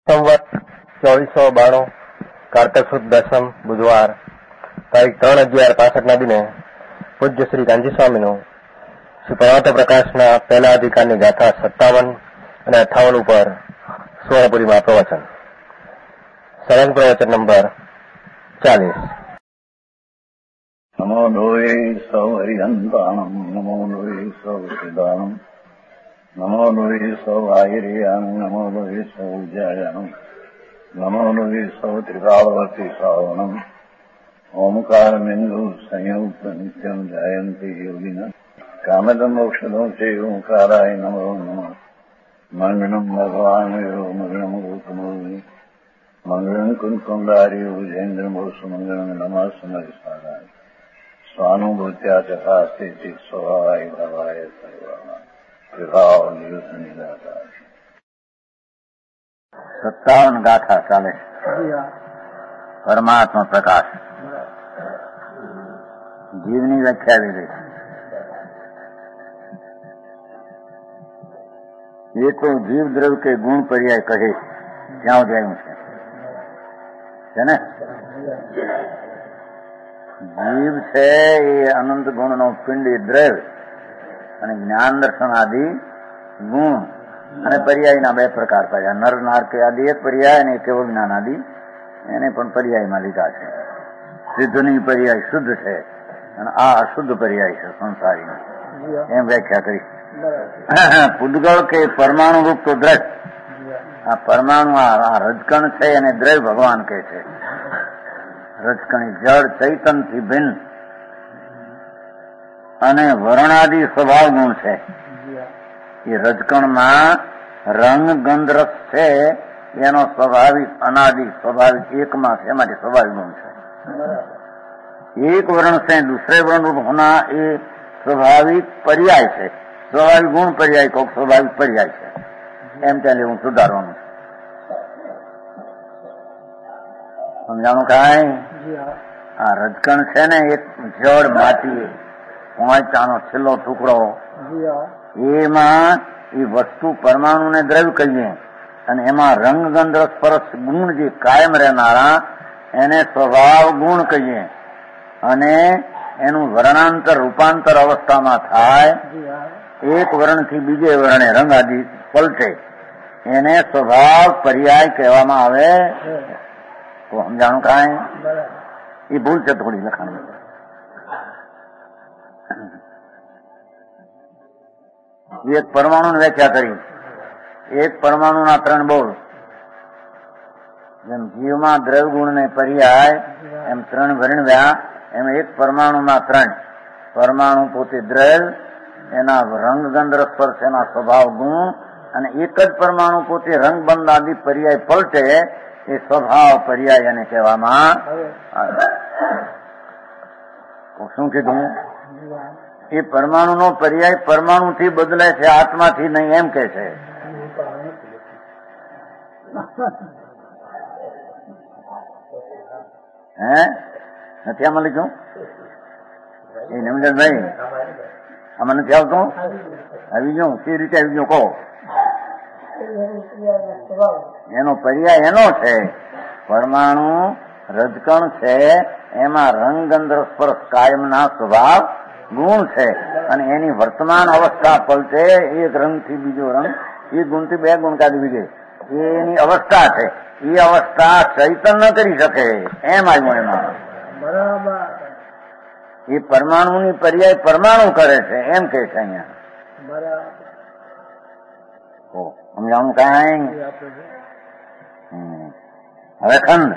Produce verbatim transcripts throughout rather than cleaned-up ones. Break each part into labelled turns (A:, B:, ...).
A: સંવત ચોવીસો બાણું કાર્તક સુદ દસમ બુધવાર તારીખ ત્રણ અગિયાર પાસઠ ના દિને પૂજ્ય શ્રી કાંજી સ્વામીનું શ્રી પરમાત્મ પ્રકાશના પહેલા અધિકારની ગાથા સત્તાવન અને અઠ્ઠાવન ઉપર સુવર્ણપુરીમાં પ્રવચન. સળંગ પ્રવચન નંબર ચાલીસ.
B: નમો લોહે સૌ હરિહંતાણમ નમો લોહે સૌ સિદ્ધાનમ નમો લોહે સૌ આહિર્યાન નમો લોહે સૌ જયાનમ નમો લોહે સૌ ત્રિકાળવર્તી શ્રાવણમ ઓમકાર બિંદુ સંયુક્ત નિત્યમ જાયંતી યોગિન કામદમ મોક્ષદો છે ઓંકારાય નમો નમઃ. મંગળમ ભગવાન મંગળમ ગૌતમોની મંગળમ કુંકુંડારી વિજેન્દ્રમો સુમંગળમ નમઃ સમયસારાય સ્વાનુભૂત્યા ચકાસ્તે સ્વભાવાય ભવાય સર્વાય સત્તાવન ગાથા ચાલે. પરમાત્મા પ્રકાશ જીવની વ્યાખ્યા આવી ગઈ. એ તો જીવ દ્રવ્ય કે ગુણ પર્યાય કહે ત્યાં જાય છે ને. જીવ છે એ અનંત ગુણ નો પિંડી દ્રવ્ય અને જ્ઞાન દર્શન આદિ ગુણ અને પર્યાયના બે પ્રકાર પાડ્યા. નર નારક આદિ એક પર્યાય અને કેવળ જ્ઞાન આદિ એને પણ પર્યાયમાં લીધા છે. સિદ્ધની પર્યાય શુદ્ધ છે અને આ અશુદ્ધ પર્યાય છે સંસારી, એમ વ્યાખ્યા કરી. પૂદગળ કે પરમાણુ રૂપ તો દ્રવ્ય, આ પરમાણુ આ રજકણ છે અને દ્રવ્ય ભગવાન કહે છે. રજકણી જળ ચૈતન થી ભિન્ન અને વર્ણાદિ સ્વભાવ ગુણ છે. એ રજકણમાં રંગ ગંધ રસ છે એનો સ્વાભાવિક અનાદિ સ્વાભાવિક એકમાં છે, એમાંથી સ્વાભાવિક ગુણ છે. એક વર્ણ છે દૂસરે વર્ણ રૂપ હોના એ સ્વાભાવિક પર્યાય છે. સ્વાભાવિક ગુણ પર્યાય કોક સ્વાભાવિક પર્યાય છે, એમ ત્યાં લેવું સુધારવાનું છે. સમજાણું કાંઈ? આ રજકણ છે ને એક જળ માટી પોંચાનો છેલ્લો ટુકડો, એમાં એ વસ્તુ પરમાણુ ને દ્રવ્ય કહીએ અને એમાં રંગ ગંધ રસ પરસ ગુણ જે કાયમ રહેનારા એને સ્વભાવ ગુણ કહીએ અને એનું વર્ણાંતર રૂપાંતર અવસ્થામાં થાય. એક વર્ણથી બીજે વર્ણે રંગ આદિ પલટે એને સ્વભાવ પર્યાય કહેવામાં આવે. તો સમજાણું કાંઈ? એ ભૂલ છે થોડી લખાણ. એક પરમાણુ વ્યાખ્યા કરી. એક પરમાણુના ત્રણ બોલ. જેમ જીવમાં દ્રવ્ય ગુણ ને પર્યાય એમ ત્રણ વર્ણવ્યા, એમ એક પરમાણુના ત્રણ. પરમાણુ પોતે દ્રવ્ય, એના રંગ ગંધ રસ સ્પર્શ એના સ્વભાવ ગુણ, અને એક જ પરમાણુ પોતે રંગ બંધ આદિ પર્યાય પલટે એ સ્વભાવ પર્યાય એને કહેવામાં આવે. શું કીધું? એ પરમાણુ નો પર્યાય પરમાણુ થી બદલે છે, આત્માથી નહીં, એમ કે છે. હે નથી આમાં લીધું? એ નમિલભાઈ આમાં નથી આવતું? આવી ગયું? કે રીતે આવી ગયું કહો? એનો પર્યાય એનો છે. પરમાણુ રજકણ છે, એમાં રંગ ગંધ સ્પર્શ કાયમના સ્વભાવ ગુણ છે અને એની વર્તમાન અવસ્થા પલટે એક રંગ થી બીજો રંગ, એ ગુણ થી બે ગુણ કાઢી બીજે, એની અવસ્થા છે. એ અવસ્થા ચૈતન ન કરી શકે, એમ આવ્યું એમાં. એ પરમાણુની પર્યાય પરમાણુ કરે છે, એમ કે છે અહીંયા. સમજાણું કાંઈ? હવે खंड.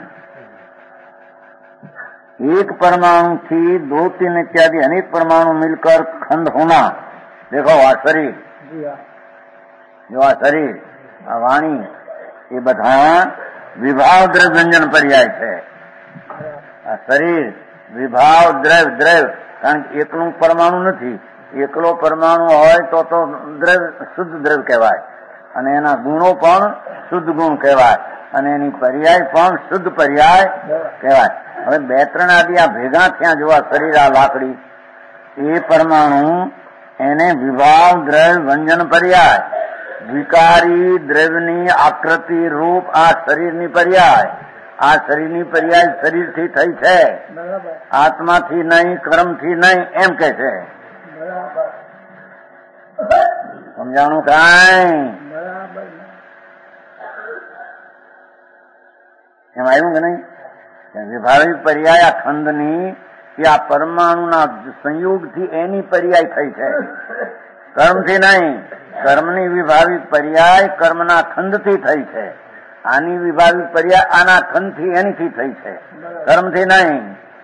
B: एक परमाणु थी दो तीन इत्यादि अनेक परमाणु मिलकर खंड होना. देखो आ शरीर, जो आ शरीर आ वाणी ये બધા વિભાવ દ્રવ્ય વ્યંજન પર્યાય છે. આ શરીર વિભાવ દ્રવ્ય દ્રવ્ય, કારણ કે એકલું પરમાણુ નથી. એકલો પરમાણુ હોય તો તો દ્રવ્ય શુદ્ધ દ્રવ્ય કહેવાય અને એના ગુણો પણ શુદ્ધ ગુણ કહેવાય અને એની પર્યાય પણ શુદ્ધ પર્યાય કહેવાય. હવે બે ત્રણ આદિ આ ભેગા થયા જોવા શરીર આ લાકડી, એ પરમાણુ એને વિભાવ દ્રવ્ય વ્યંજન પર્યાય વિકારી દ્રવ્યની આકૃતિ રૂપ આ શરીરની પર્યાય, આ શરીરની પર્યાય શરીરથી થઈ છે, આત્માથી નહીં, કર્મથી નહીં એમ કે છે. સમજાણું કાંઈ? એમ આવ્યું કે નહીં? વિભાવિક પર્યાય આ ખંડની કે આ પરમાણુના સંયોગથી એની પર્યાય થઈ છે, કર્મથી નહીં. કર્મની વિભાવિક પર્યાય કર્મના ખંડથી થઈ છે, આની વિભાવિક પર્યાય આના ખંડથી એનીથી થઈ છે, કર્મથી નહીં.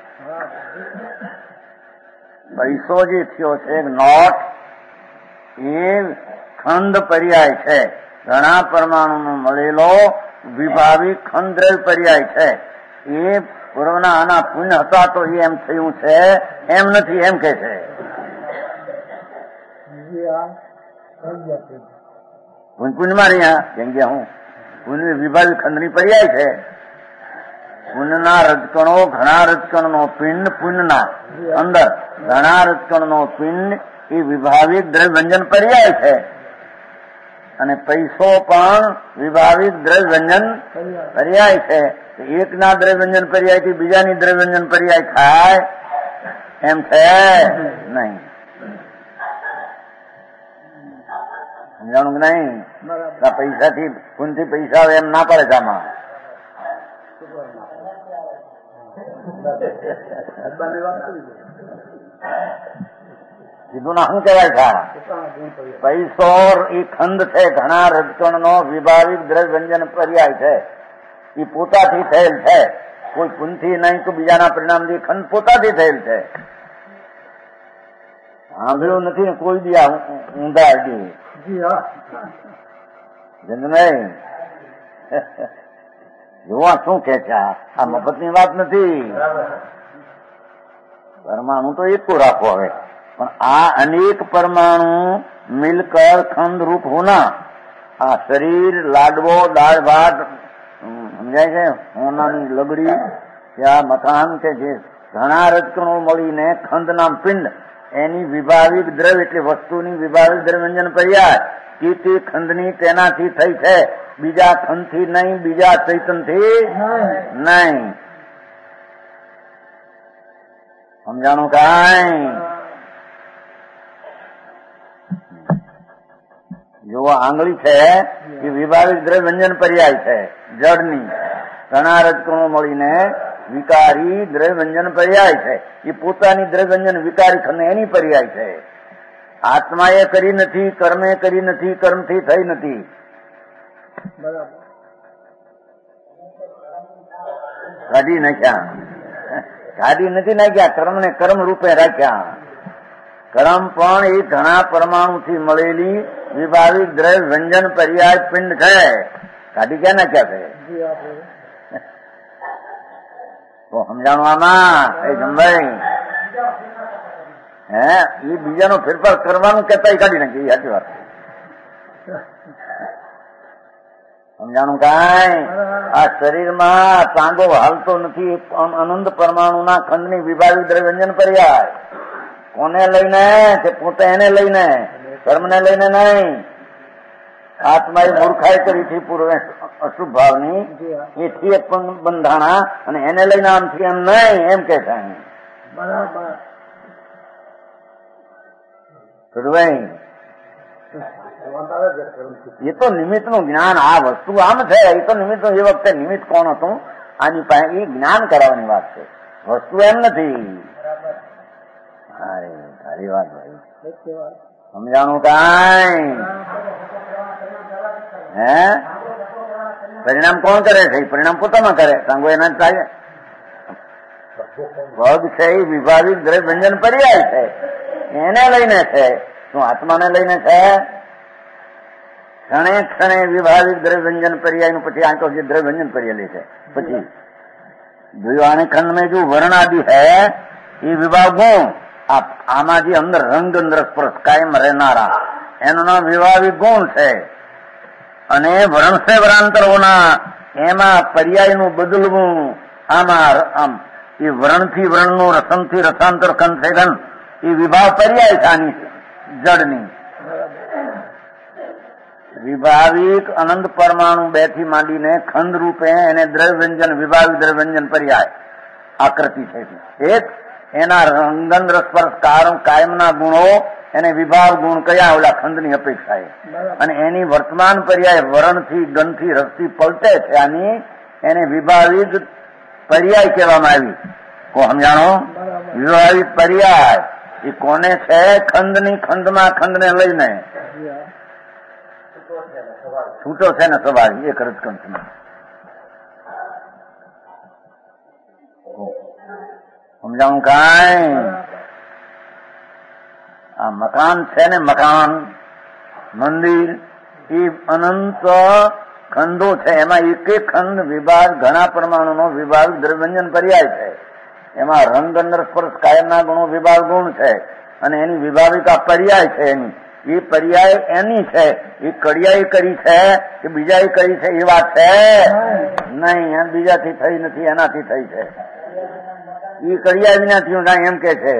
B: પૈસો જે થયો છે નોટ એ ખંડ પર્યાય છે, ઘણા પરમાણુનો મળેલો વિભાવિક ખંડ દ્રવ્ય પર્યાય છે. એ પૂર્વના આના પુણ્ય હતા તો એ એમ થયું છે, એમ નથી એમ કે છે. પુણ્યમાં રહ્યા જેમ કે હું પુણ્ય વિભાવિક ખંડની પર્યાય છે. પુણ્યના રજકણો ઘણા રજકણનો પિંડ પુણ્યના અંદર ઘણા રજકણનો પિંડ એ વિભાવિક દ્રવ્યવ્યંજન પર્યાય છે. અને પૈસો પણ વિભાવિક દ્રવ્યવ્યંજન પર્યાય છે. એકના દ્રવ્યવ્યંજન પર્યાયથી બીજાની દ્રવ્યવ્યંજન પર્યાય થાય એમ છે નહીં. સમજાણું કે નહીં? પૈસાથી પુણ્યથી પૈસા આવે એમ ના પડે છે આમાં. સીધું ના શું કહેવાય છે? પૈસો એ ખંડ છે, ઘણા રજકણનો વિભાવિક દ્રવ્યવ્યંજન પર્યાય છે. એ પોતાથી થયેલ છે, કોઈ પુણ્યથી નહીં તો બીજાના પરિણામથી ખંડ પોતાથી થયેલ છે. સાંભળ્યું નથી ને કોઈ બી આ ઊંધા અડી નહીં. જોવા શું કે છે? આ મફતની વાત નથી. પરમાણુ તો એક રાખવો હવે, પણ આ અનેક પરમાણુ મિલકર ખંડ રૂપ હોના આ શરીર લાડવો દાળ ભાત સમજાય છે, હોનાની લગડી ત્યાં મકાન કે જે ઘણા રજકણો મળીને ખંડ નામ પિંડ એની વિભાવિક દ્રવ્ય એટલે વસ્તુની વિભાવિક દ્રવ્યવ્યંજન પર્યાય કે તે ખંડની તેનાથી થઈ છે, બીજા ખંડથી નહીં, બીજા ચૈતનથી નહીં. સમજાણું કાંઈ? જો આંગળી છે એ વિભાવિક દ્રવ્યવ્યંજન પર્યાય છે જળની, ઘણા રજકણો મળીને વિકારી દ્રવ્યવ્યંજન પર્યાય છે. એ પોતાની દ્રવ્યવ્યંજન વિકારી ખંડ એની પર્યાય છે. આત્માએ કરી નથી, કર્મે કરી નથી, કર્મથી થઈ નથી. કાઢી નાખ્યા, કાઢી નથી નાખ્યા, કર્મને કર્મ રૂપે રાખ્યા. કર્મ પણ એ ઘણા પરમાણુથી મળેલી વિભાવિક દ્રવ્ય વ્યંજન પર્યાય પિંડ છે. કાઢી ક્યાં નાખ્યા છે? તો સમજાણું આમાં એ જમભાઈ હે એ બીજાનો ફેરફાર કરવાનું કેતા કાઢી નાખી. એ સાચી વાત. સમજાણું કાંઈ? આ શરીરમાં ચાંદો હાલતો નથી. અનંત પરમાણુના ખંડની વિભાવિક દ્રવ્યવ્યંજન પર્યાય કોને લઈને કે પોતે એને લઈને, કર્મને લઈને નહીં. આત્મા એ મૂર્ખાઈ કરી હતી પૂર્વે અશુભ ભાવની, એથી એક બંધાણા અને એને લઈને આમથી એમ નહીં એમ કે છે. એ તો નિમિત્ત નું જ્ઞાન. આ વસ્તુ આમ છે એ તો નિમિત્ત એ વખતે નિમિત્ત કોણ હતું આની પાસે એ જ્ઞાન કરાવવાની વાત છે, વસ્તુ એમ નથી. સારી વાત ભાઈ. સમજાણું કાંઈ? હે પરિણામ કોણ કરે છે? પરિણામ પોતામાં કરે. સાંગો એના જ થાય. પગ છે એ વિભાવિક દ્રવ્યવ્યંજન પર્યાય છે, એને લઈને છે. શું આત્માને લઈને છે? ક્ષણે ક્ષણે વિભાવિક દ્રવ્યવ્યંજન પર્યાય નું પછી આંકો જે દ્રવ્યવ્યંજન પર્યાય લે છે. પછી જોયું આને ખંડ में जो वर्ण आदि है ये विभाग गुण, આમાં જે અંદર રંગ રસપ્રસ કાયમ રહેનારા એનો નામ વિભાવિક ગુણ છે. અને વર્ણસે વરાંતર હોના એમાં પર્યાયનું બદલવું, આમાં આમ એ વર્ણથી વર્ણનું રસમથી રસાંતર ખંડ છે ખંડ એ વિભાવ પર્યાય છે આની જડની. વિભાવિક અનંત પરમાણુ બે થી માંડીને ખંડ રૂપે એને દ્રવ્યવ્યંજન વિભાવિક દ્રવ્યવ્યંજન પર્યાય આકૃતિ છે. એક એના રંગન રસસ્પર્શ કારણ કાયમના ગુણો એને વિભાવ ગુણ કયા ઓલા ખંડની અપેક્ષાએ, અને એની વર્તમાન પર્યાય વર્ણથી ગંધથી રસથી પલટે છે આની એને વિભાવિક પર્યાય કહેવામાં આવી. કો સમજાણો? વિભાવિક પર્યાય એ કોને છે? ખંડની ખંડમાં ખંડને લઈને છૂટો છે ને સ્વાભાવિક એક રજકંઠમાં. સમજાવું કાંઈ? આ મકાન છે ને, મકાન મંદિર એ અનંત ખંડો છે. એમાં એક એક ખંડ વિભાગ ઘણા પરમાણુનો વિભાગ દ્રવ્યવ્યંજન પર્યાય છે. એમાં રંગ અંદર સ્પર્શ કાયમના ગુણો વિભાગ ગુણ છે, અને એની વિભાવિકા પર્યાય છે. એની એ પર્યાય એની છે. એ કડિયાઈ કરી છે કે બીજાએ કરી છે એ વાત છે નહીં. બીજાથી થઈ નથી, એનાથી થઈ છે. એ કડિયા વિનાથી હું એમ કે છે.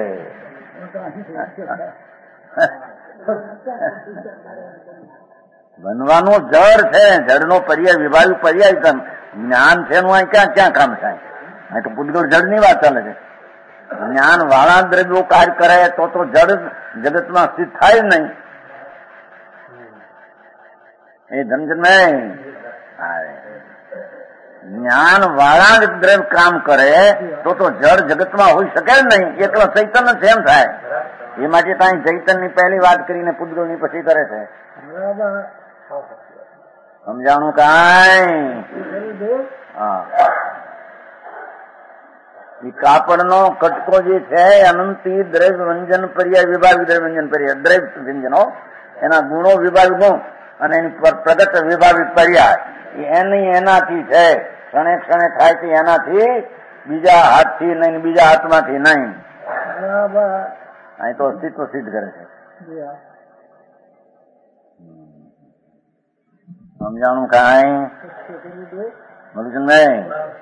B: બનવાનો જળ છે, જળનો પર્યાય વિભાવિક પર્યાય જ્ઞાન છે એનું અહીં ક્યાં ક્યાં કામ થાય? અહીં તો પૂતગળ જળની વાત ચાલે છે. જ્ઞાન વાળા દ્રવ્યો કાર્ય કરે તો તો જળ જગતમાં સ્થિત થાય જ નહીં. એ ધનજન નહીં, જ્ઞાન વાળા જ દ્રવ્ય કામ કરે તો તો જળ જગતમાં હોઈ શકે જ નહીં. એકલો ચૈતન્ય છે એમ થાય. એ માટે ત્યાં ચૈતન્યની પહેલી વાત કરીને પૂતગળની પછી કરે છે. સમજાણું કાંઈ? હા, એ કાપડનો કટકો જે છે અનંતી દ્રવ્ય વ્યંજન પર્યાય વિભાગ દ્રવ્યવ્યંજન પર્યાય દ્રવ્ય વ્યંજનો એના ગુણો વિભાગ ગુણ અને એની પ્રગટ વિભાવિક પર્યાય એની એનાથી છે. ક્ષણે ક્ષણે થાય છે એનાથી, બીજા હાથથી નહીં, બીજા હાથમાંથી નહીં. અહીં તો અસ્તિત્વ સિદ્ધ કરે છે. સમજાણું કાંઈ? મધુચંદભાઈ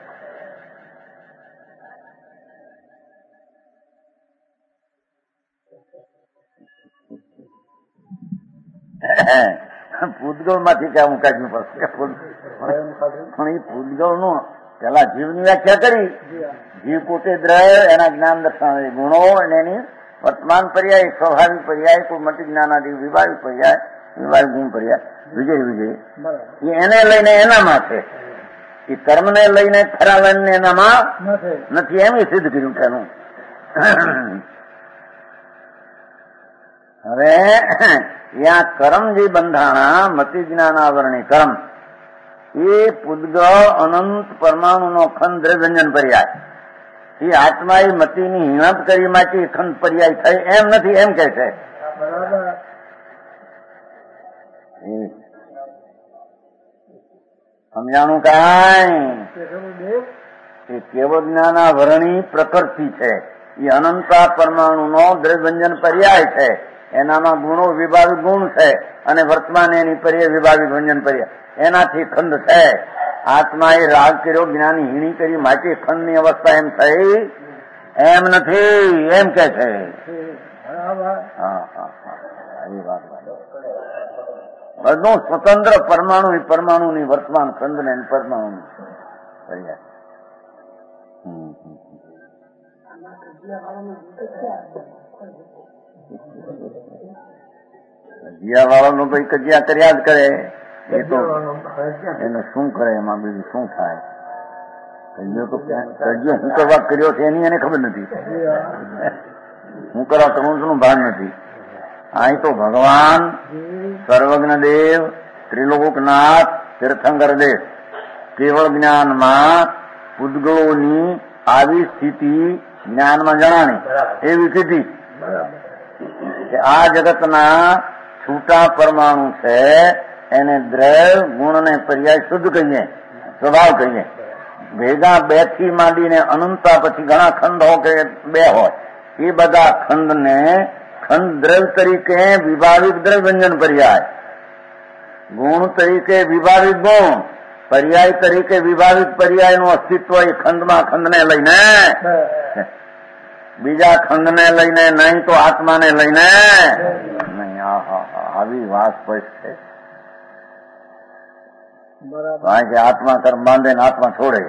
B: પૂતગળ માંથી ક્યાં હું કાઢવું પડશે? પણ એ પૂતગળ નું પેલા જીવની વ્યાખ્યા કરી. જીવ પોતે દ્રવ્ય, એના જ્ઞાન દર્શન ગુણો અને એની વર્તમાન પર્યાય સ્વાભાવિક પર્યાય, કોઈ મટી જ્ઞાનાદિ વિભાવિક પર્યાય વિભાવિક ગુણ પર્યાય વિજય વિજય એ એને લઈને એનામાં છે. એ કર્મને લઈને ખરા લઈને એનામાં નથી. એમ સિદ્ધ કર્યું તેનું. હવે ત્યાં કર્મ જે બંધાણા મતિ જ્ઞાનાવરણી કર્મ એ પૂતગળ અનંત પરમાણુનો ખંડ દ્રવ્યવ્યંજન પર્યાય એ આત્મા એ મતિની હિંમત કરી માટે ખંડ પર્યાય થઈ એમ નથી, એમ કે છે. સમજાણું કાંઈ? એ કેવળ જ્ઞાનાવરણી પ્રકૃતિ છે. એ અનંતા પરમાણુનો દ્રવ્યવ્યંજન પર્યાય છે. એનામાં ગુણો વિભાવિક ગુણ છે, અને વર્તમાન એની પર્યાય વિભાવિક વ્યંજન પર્યાય એનાથી ખંડ છે. આત્મા એ રાગ કર્યો, જ્ઞાની હીણી કરી માટે ખંડની અવસ્થા એમ થઈ એમ નથી, એમ કે છે. હા હા હા એ વાત બધું સ્વતંત્ર પરમાણુ પરમાણુની વર્તમાન ખંડ ને પરમાણુ પર્યાય. કજિયા વાળાનો તો કજિયા કર્યા જ કરે. એ તો એને શું કરે, એમાં બીજું શું થાય? કજિયો તો કજિયો હું કરવા કર્યો છે એની એને ખબર નથી. હું કરવા કરું ભાન નથી. અહીં તો ભગવાન સર્વજ્ઞ દેવ ત્રિલોકનાથ તીર્થંકર દેવ કેવળ જ્ઞાનમાં પૂતગળોની આવી સ્થિતિ જ્ઞાનમાં જણાણી એવી સ્થિતિ આ જગતના છૂટા પરમાણુ છે એને દ્રવ્ય ગુણ ને પર્યાય શુદ્ધ કહીએ, સ્વભાવ કહીએ. ભેગા બે થી માંડીને અનંતા પછી ઘણા ખંડ હો કે બે હોય એ બધા ખંડ ને ખંડ દ્રવ્ય તરીકે વિભાવિક દ્રવ્યવ્યંજન પર્યાય, ગુણ તરીકે વિભાવિક ગુણ, પર્યાય તરીકે વિભાવિક પર્યાય નું અસ્તિત્વ એ ખંડમાં ખંડને લઈને, બીજા ખંડને લઈને નહીં તો આત્માને લઈને નહીં. આવી વાત સ્પષ્ટ છે. કારણ કે આત્મા કર્મ બાંધે ને આત્મા છોડે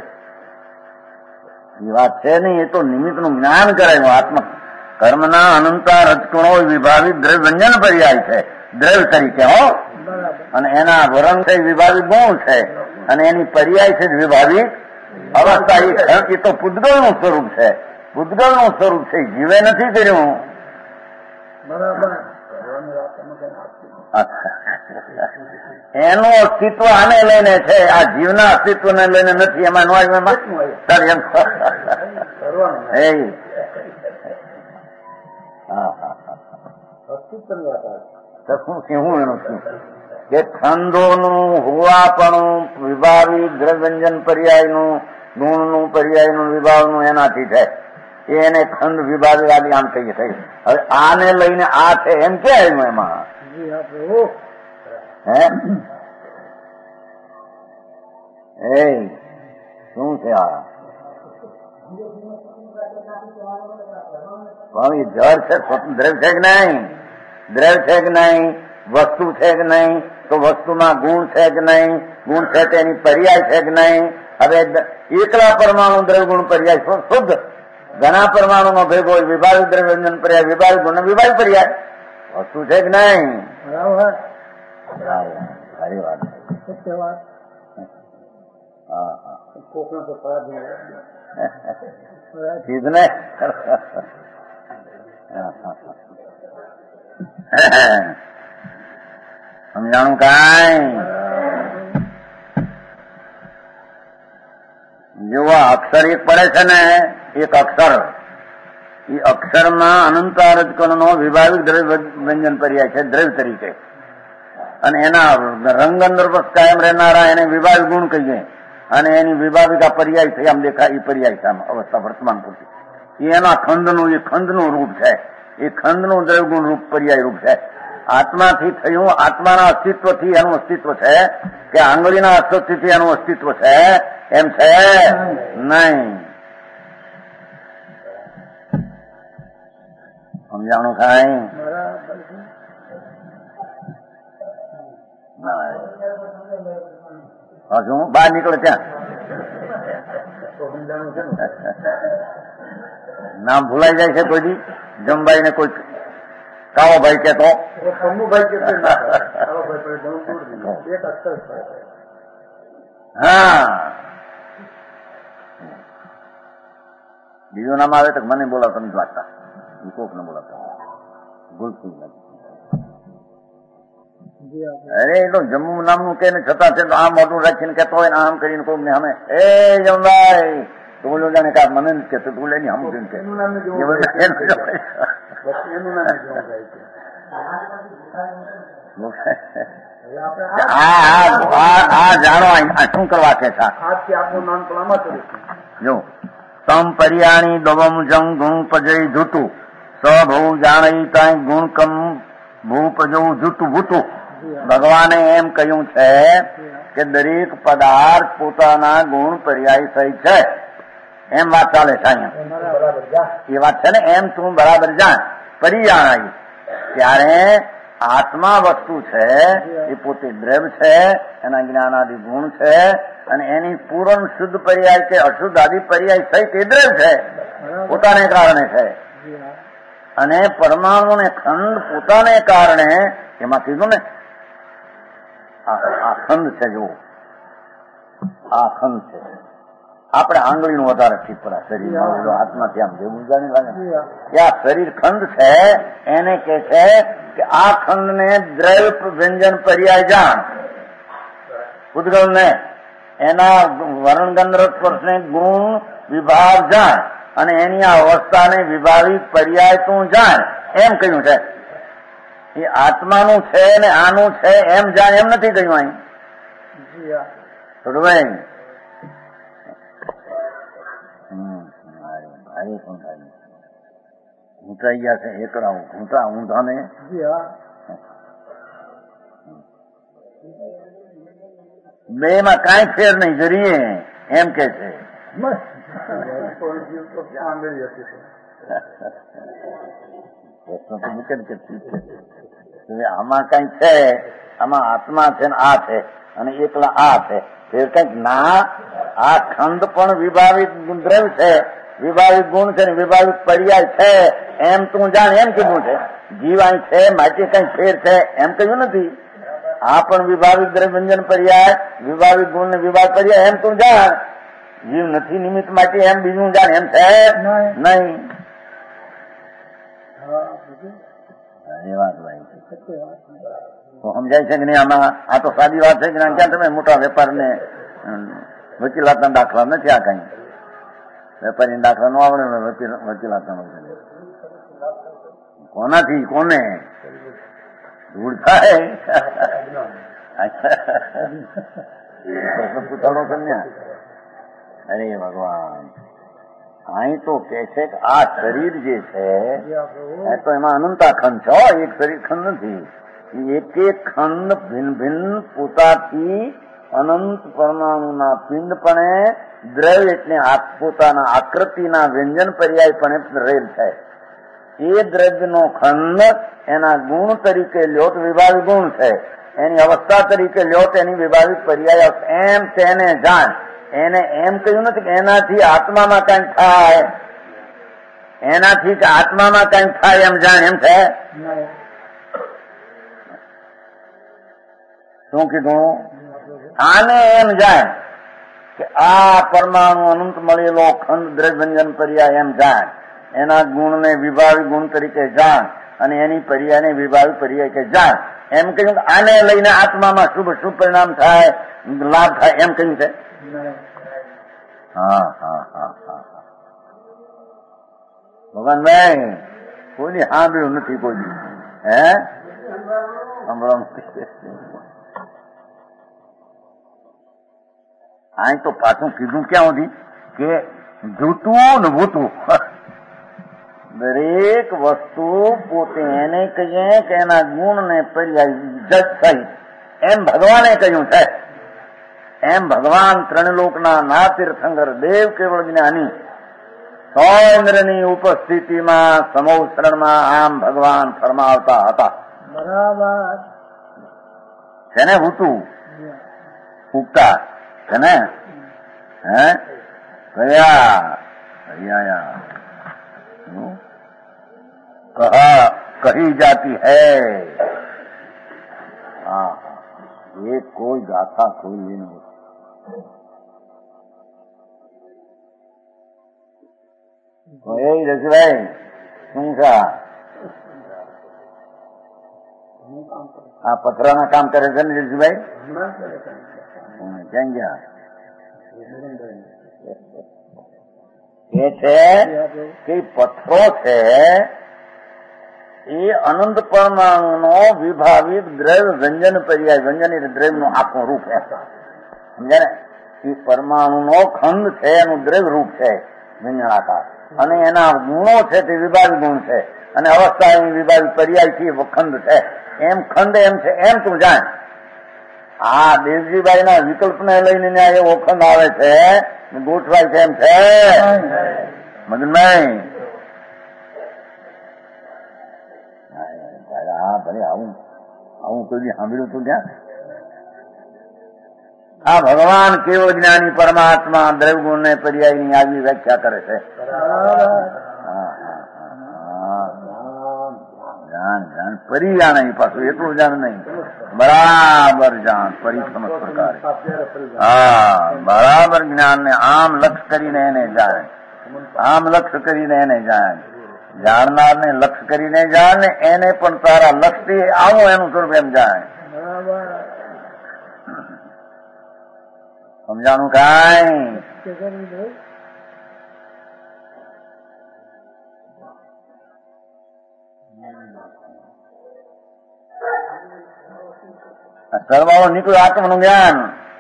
B: એ વાત છે નહીં. એ તો નિમિત્તનું જ્ઞાન કરાયું. આત્મા કર્મના અનંતા રજકણો વિભાવિત દ્રવ્ય વ્યંજન પર્યાય છે દ્રવ્ય તરીકે હો. અને એના વરણ છે વિભાવિત ગુણ છે અને એની પર્યાય છે વિભાવિત અવસ્થા. એ તો પૂતગલનું સ્વરૂપ છે. પૂતગલનું સ્વરૂપ છે. જીવે નથી કર્યું. એનું અસ્તિત્વ આને લઈને છે. આ જીવના અસ્તિત્વને લઈને નથી. એમાં નો એમ હું એનું શું કે છંદોનું હોવાપણું વિભાવી દ્રવ્યંજન પર્યાયનું ગુણનું પર્યાયનું વિભાવનું એનાથી છે. એને ખંડ વિભાગવાદી આમ કહીએ થઈ. હવે આને લઈને આ છે એમ કે આવ્યું એમાં હે એ શું છે આ જળ છે દ્રવ્ય છે કે નહીં? દ્રવ્ય છે કે નહીં? વસ્તુ છે કે નહીં? તો વસ્તુમાં ગુણ છે કે નહીં? ગુણ છે તેની પર્યાય છે કે નહીં? હવે એકલા પરમાણુ દ્રવ્ય ગુણ પર્યાય શુદ્ધ. ઘણા પરમાણુ નો ભેગો હોય વિભાગ દ્રવ્યંજન પર્યાય વિભાગ ગુણ વિભાગ પર્યાય વસ્તુ છે કે નહીં? સારી વાત હા હા ચીજ ને સમજાણું કાંઈ? જેવો અક્ષર એક પડે છે ને એક અક્ષર એ અક્ષરમાં અનંતા રજકણનો વિભાવિક દ્રવ્ય વ્યંજન પર્યાય છે દ્રવ્ય તરીકે. અને એના રંગ અંદર કાયમ રહેનારા એને વિભાવિક ગુણ કહીએ અને એની વિભાવિકા પર્યાય થઈ આમ દેખાય એ પર્યાય છે આમ અવસ્થા વર્તમાન પૂરતી. એ એના ખંડનું એ ખંડનું રૂપ છે. એ ખંડનું દ્રવ્ય ગુણ રૂપ પર્યાય રૂપ છે. આત્માથી થયું આત્માના અસ્તિત્વથી એનું અસ્તિત્વ છે કે આંગળીના અસ્તિત્વથી એનું અસ્તિત્વ છે એમ છે નહીં. સમજાણું કાંઈ? હજુ બહાર નીકળે ત્યાં નામ ભૂલાઈ જાય છે કોઈ દી. જમભાઈ ને કોઈ કાળોભાઈ કેતો હા બીજું નામ આવે તો મને બોલાવતા નથી લાગતા. કોક ને બોલાવતા ભૂલતું નથી. અરે એ તો જમ્મુ નામનું કે છતાં છે આમ મોટું રાખીને કેતો હોય ને આમ કરીને કોઈ ને અમે એ જમભાઈ તો બોલો જાણે કે મને નથી કેતો તું લઈને આમ જોઈને કે આ જાણો શું કરવા કે આપનું નામ જો તમ પર્યાણી દવમ જમ ગુણ પજય જૂતું સ્વભવ જાણી કાંઈ ગુણ કમ ભૂ પજવું જૂતું ભૂતું. ભગવાને એમ કહ્યું છે કે દરેક પદાર્થ પોતાના ગુણ પર્યાય સહિત છે. એમ વાત ચાલે છે અહીંયા. એ વાત છે ને એમ તું બરાબર જાણ પરિજાણાય. ત્યારે આત્મા વસ્તુ છે એ પોતે દ્રવ્ય છે. એના જ્ઞાનાદિ ગુણ છે અને એની પૂર્ણ શુદ્ધ પર્યાય કે અશુદ્ધ આદિ પર્યાય સહિત એ દ્રવ્ય છે પોતાને કારણે છે. અને પરમાણુ ને ખંડ પોતાને કારણે એમાં કીધું ને આ ખંડ છે. જો આ ખંડ છે આપણે આંગળીનું વધારે ઠીક પડે શરીરમાં હાથમાંથી આમ જેવું જાણી લાગે કે આ શરીર ખંડ છે. એને કે છે કે આ ખંડને દ્રવ્ય વ્યંજન પર્યાય જાણ. ઉદ્ગલ ને એના વર્ણગંધ્ર સ્પર્શને ગુણ વિભાગ જાણ અને એની આ અવસ્થાને વિભાવિક પર્યાય તું જાણ એમ કહ્યું છે. એ આત્માનું છે ને આનું છે એમ જાણ એમ નથી કહ્યું અહીં. થોડું ઘૂંટાઈ ગયા છે એકડા ઘૂંટા ઊંધા ને બે માં કાંઈ ફેર નહીં જરીએ એમ કે છે. આમાં કઈ છે આમાં આત્મા છે ને આ છે અને એકલા આ છે. ફેર કંઈક ના, આ ખંડ પણ વિભાવિત દ્રવ્ય છે, વિભાવિત ગુણ છે ને વિભાવિત પર્યાય છે એમ તું જાણ, એમ કીધું છે. જીવ અહીં છે માટે કઈ ફેર છે એમ કહ્યું નથી. આ પણ વિભાવિત દ્રવ્ય વ્યંજન પર્યાય, વિભાવિત ગુણ ને વિભાગ પર્યાય એમ તું જાણ. જીવ નથી નિમિત્ત માટે એમ બીજું જાણ એમ છે નહીં. એ વાત ભાઈ તો સમજાય છે કે નહીં આમાં? આ તો સાદી વાત છે કે ક્યાં તમે મોટા વેપાર ને વકીલાતના દાખલા નથી. આ કઈ વેપારી દાખલા નો આવડે વકીલાતના કોનાથી કોને ધૂળ થાય પ્રશ્ન પૂછાનો કન્યા. અરે ભગવાન, અહીં તો કે છે કે આ શરીર જે છે એ તો એમાં અનંતા ખંડ છે, એક શરીર ખંડ નથી. એક એક ખંડ ભિન્ન ભિન્ન પોતાથી અનંત પરમાણુના પિંડપણે દ્રવ્ય એટલે પોતાના આકૃતિના વ્યંજન પર્યાયપણે રહેલ છે. એ દ્રવ્યનો ખંડ એના ગુણ તરીકે લ્યો તો વિભાવિત ગુણ છે, એની અવસ્થા તરીકે લ્યો તો એની વિભાવિત પર્યાય એમ તેને જાણ. એને એમ કહ્યું નથી કે એનાથી આત્મામાં કંઈક થાય, એનાથી કે આત્મામાં કંઈક થાય એમ જાણ, એમ છે. શું કીધું? આને એમ જાણ કે આ પરમાણુ અનંત મળેલો ખંડ દ્રવ્યંજન પર્યાય એમ જાણ. એના ગુણને વિભાવિક ગુણ તરીકે જાણ અને એની પર્યાયને વિભાવિક પર્યાય કે જાણ. એમ કહ્યું કે આને લઈને આત્મામાં શુભ શુભ પરિણામ થાય, લાભ થાય એમ કહ્યું છે. હા હા હા હા ભગવાનભાઈ કોઈની સાંભળ્યું નથી, કોઈ હે અહીં તો પાછું કીધું ક્યાં સુધી કે જૂતું ને ભૂતું દરેક વસ્તુ પોતે એને કહીએ કે એના ગુણ ને પર્યાય જજ સહિત એમ ભગવાને કહ્યું છે. એમ ભગવાન ત્રણલોકના ના તીર્થંકર દેવ કેવળ જ્ઞાની સો ઇન્દ્રની ઉપસ્થિતિમાં સમોસરણમાં આમ ભગવાન ફરમાવતા હતા. બરાબર છે ને? ભૂતું ઉગતા છે ને? હે કયા કયા કહા કહી જાતી હૈ. હા, ये कोई गाथा कोई नहीं. એ રસભાઈ શું છે? આ પથરાના કામ કરે છે ને રસભાઈ? ક્યાં ગયા? એ છે કે પથ્થરો છે એ અનંત પરમાણુનો વિભાવિત દ્રવ્ય વ્યંજન પર્યાય, વ્યંજન દ્રવ્યનું આખું રૂપ છે. સમજ્યા ને? એ પરમાણુનો ખંડ છે, એનું દ્રવ્ય રૂપ છે વ્યંજનાકાર, અને એના ગુણો છે તે વિભાવિત ગુણ છે, અને અવસ્થા એની વિભાવિત પર્યાયથી ખંડ છે. એમ ખંડ એમ છે એમ તું જાણ. આ દેવજીભાઈ ના વિકલ્પને લઈને એવો ખંડ આવે છે, ગોઠવાય છે એમ છે. મદનભાઈ હા ભલે આવું આવું કોઈ સાંભળ્યું તું ત્યાં? આ ભગવાન કેવો જ્ઞાની પરમાત્મા દ્રવ્ય ગુણ ને પર્યાયની આવી વ્યાખ્યા કરે છે. જાણ જાણ પરી જાણે, પાછું એટલું જાણ નહીં, બરાબર જાણ પરી સમજ પ્રકારે. હા, બરાબર જ્ઞાન ને આમ લક્ષ કરીને એને જાણે, આમ લક્ષ કરીને એને જાણે. જાણનાર ને લક્ષ કરીને જાણે, એને પણ તારા લક્ષથી આવું એનું સ્વરૂપ એમ જાણે. સમજાણું કાંઈ? સર્વાળો નીકળ્યું આત્માનું જ્ઞાન.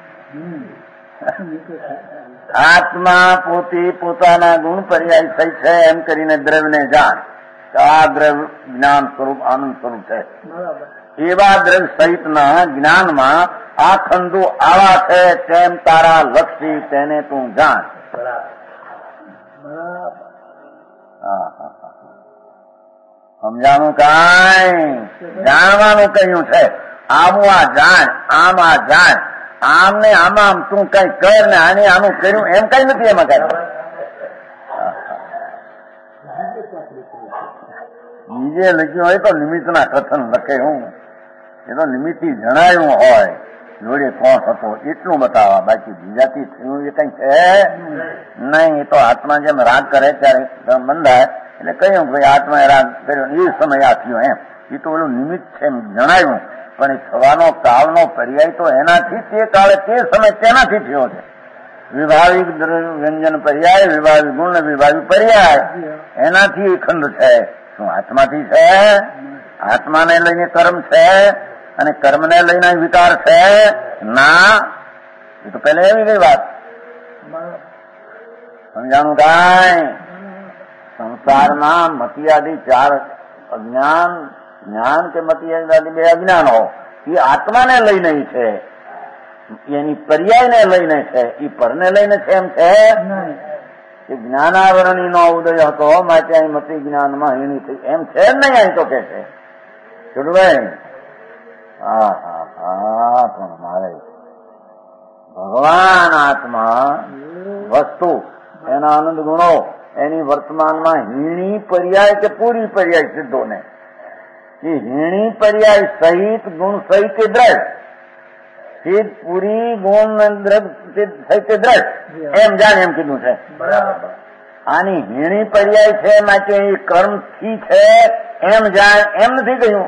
B: આત્મા પોતે પોતાના ગુણ પર્યાય થઈ છે એમ કરીને દ્રવ્યને જાણ. આ દ્રવ્ય જ્ઞાન સ્વરૂપ આનંદ સ્વરૂપ છે. એવા દ્રવ્ય સહિતના જ્ઞાનમાં આ ખંડો આવા છે તેમ તારા લક્ષી તેને તું જાણ. સમજાણું કાંઈ? જાણવાનું કહ્યું છે. આવું આ જાણ, આમ આ જાણ, આમ ને આમાં આમ તું કઈ કર ને આને આનું કર્યું એમ કઈ નથી એમાં કઈ. બીજે લખ્યું હોય તો નિમિત્તના કથન લખે. હું એ તો નિમિત્તથી જણાયું હોય જોડે કોણ હતો એટલું બતાવવા, બાકી બીજાથી થયું એ કઈ છે નહીં. એ તો આત્મા જેમ રાગ કરે ત્યારે બંધાય એટલે કહ્યું ભાઈ આત્માએ રાગ કર્યો એ સમય આ થયો એમ. એ તો ઓલું નિમિત્ત છે એમ જણાયું, પણ એ થવાનો કાળનો પર્યાય તો એનાથી તે કાળે તે સમય તેનાથી થયો છે. વિભાવિક વ્યંજન પર્યાય, વિભાવિક ગુણ, વિભાવિક પર્યાય એનાથી ખંડ છે. શું આત્માથી છે? આત્માને લઈને કર્મ છે અને કર્મને લઈને વિકાર છે ના. એ તો પેલે એવી ગઈ વાત. સમજાણું કાંઈ? સંસારમાં મતિયાદી ચાર અજ્ઞાન, જ્ઞાન કે મતિયાદી બે અજ્ઞાનો એ આત્માને લઈને છે, એની પર્યાયને લઈને છે. એ પરને લઈને છે એમ છે કે જ્ઞાનાવરણી નો ઉદય હતો માટે અહીં મતિ જ્ઞાનમાં હીણી થઈ એમ છે જ નહીં. અહીં તો કે છે છોડભાઈ. હા હા હા પણ મારે ભગવાન આત્મા વસ્તુ એના આનંદ ગુણો એની વર્તમાનમાં હીણી પર્યાય કે પૂરી પર્યાય સિદ્ધો ને એ હીણી પર્યાય સહિત ગુણ સહિત દ્રઢ સિદ્ધ પૂરી ગુણ સહિત દ્રઢ એમ જાણ એમ કીધું છે. આની હીણી પર્યાય છે માટે એ કર્મ થી છે એમ જાણ એમ નથી કહ્યું.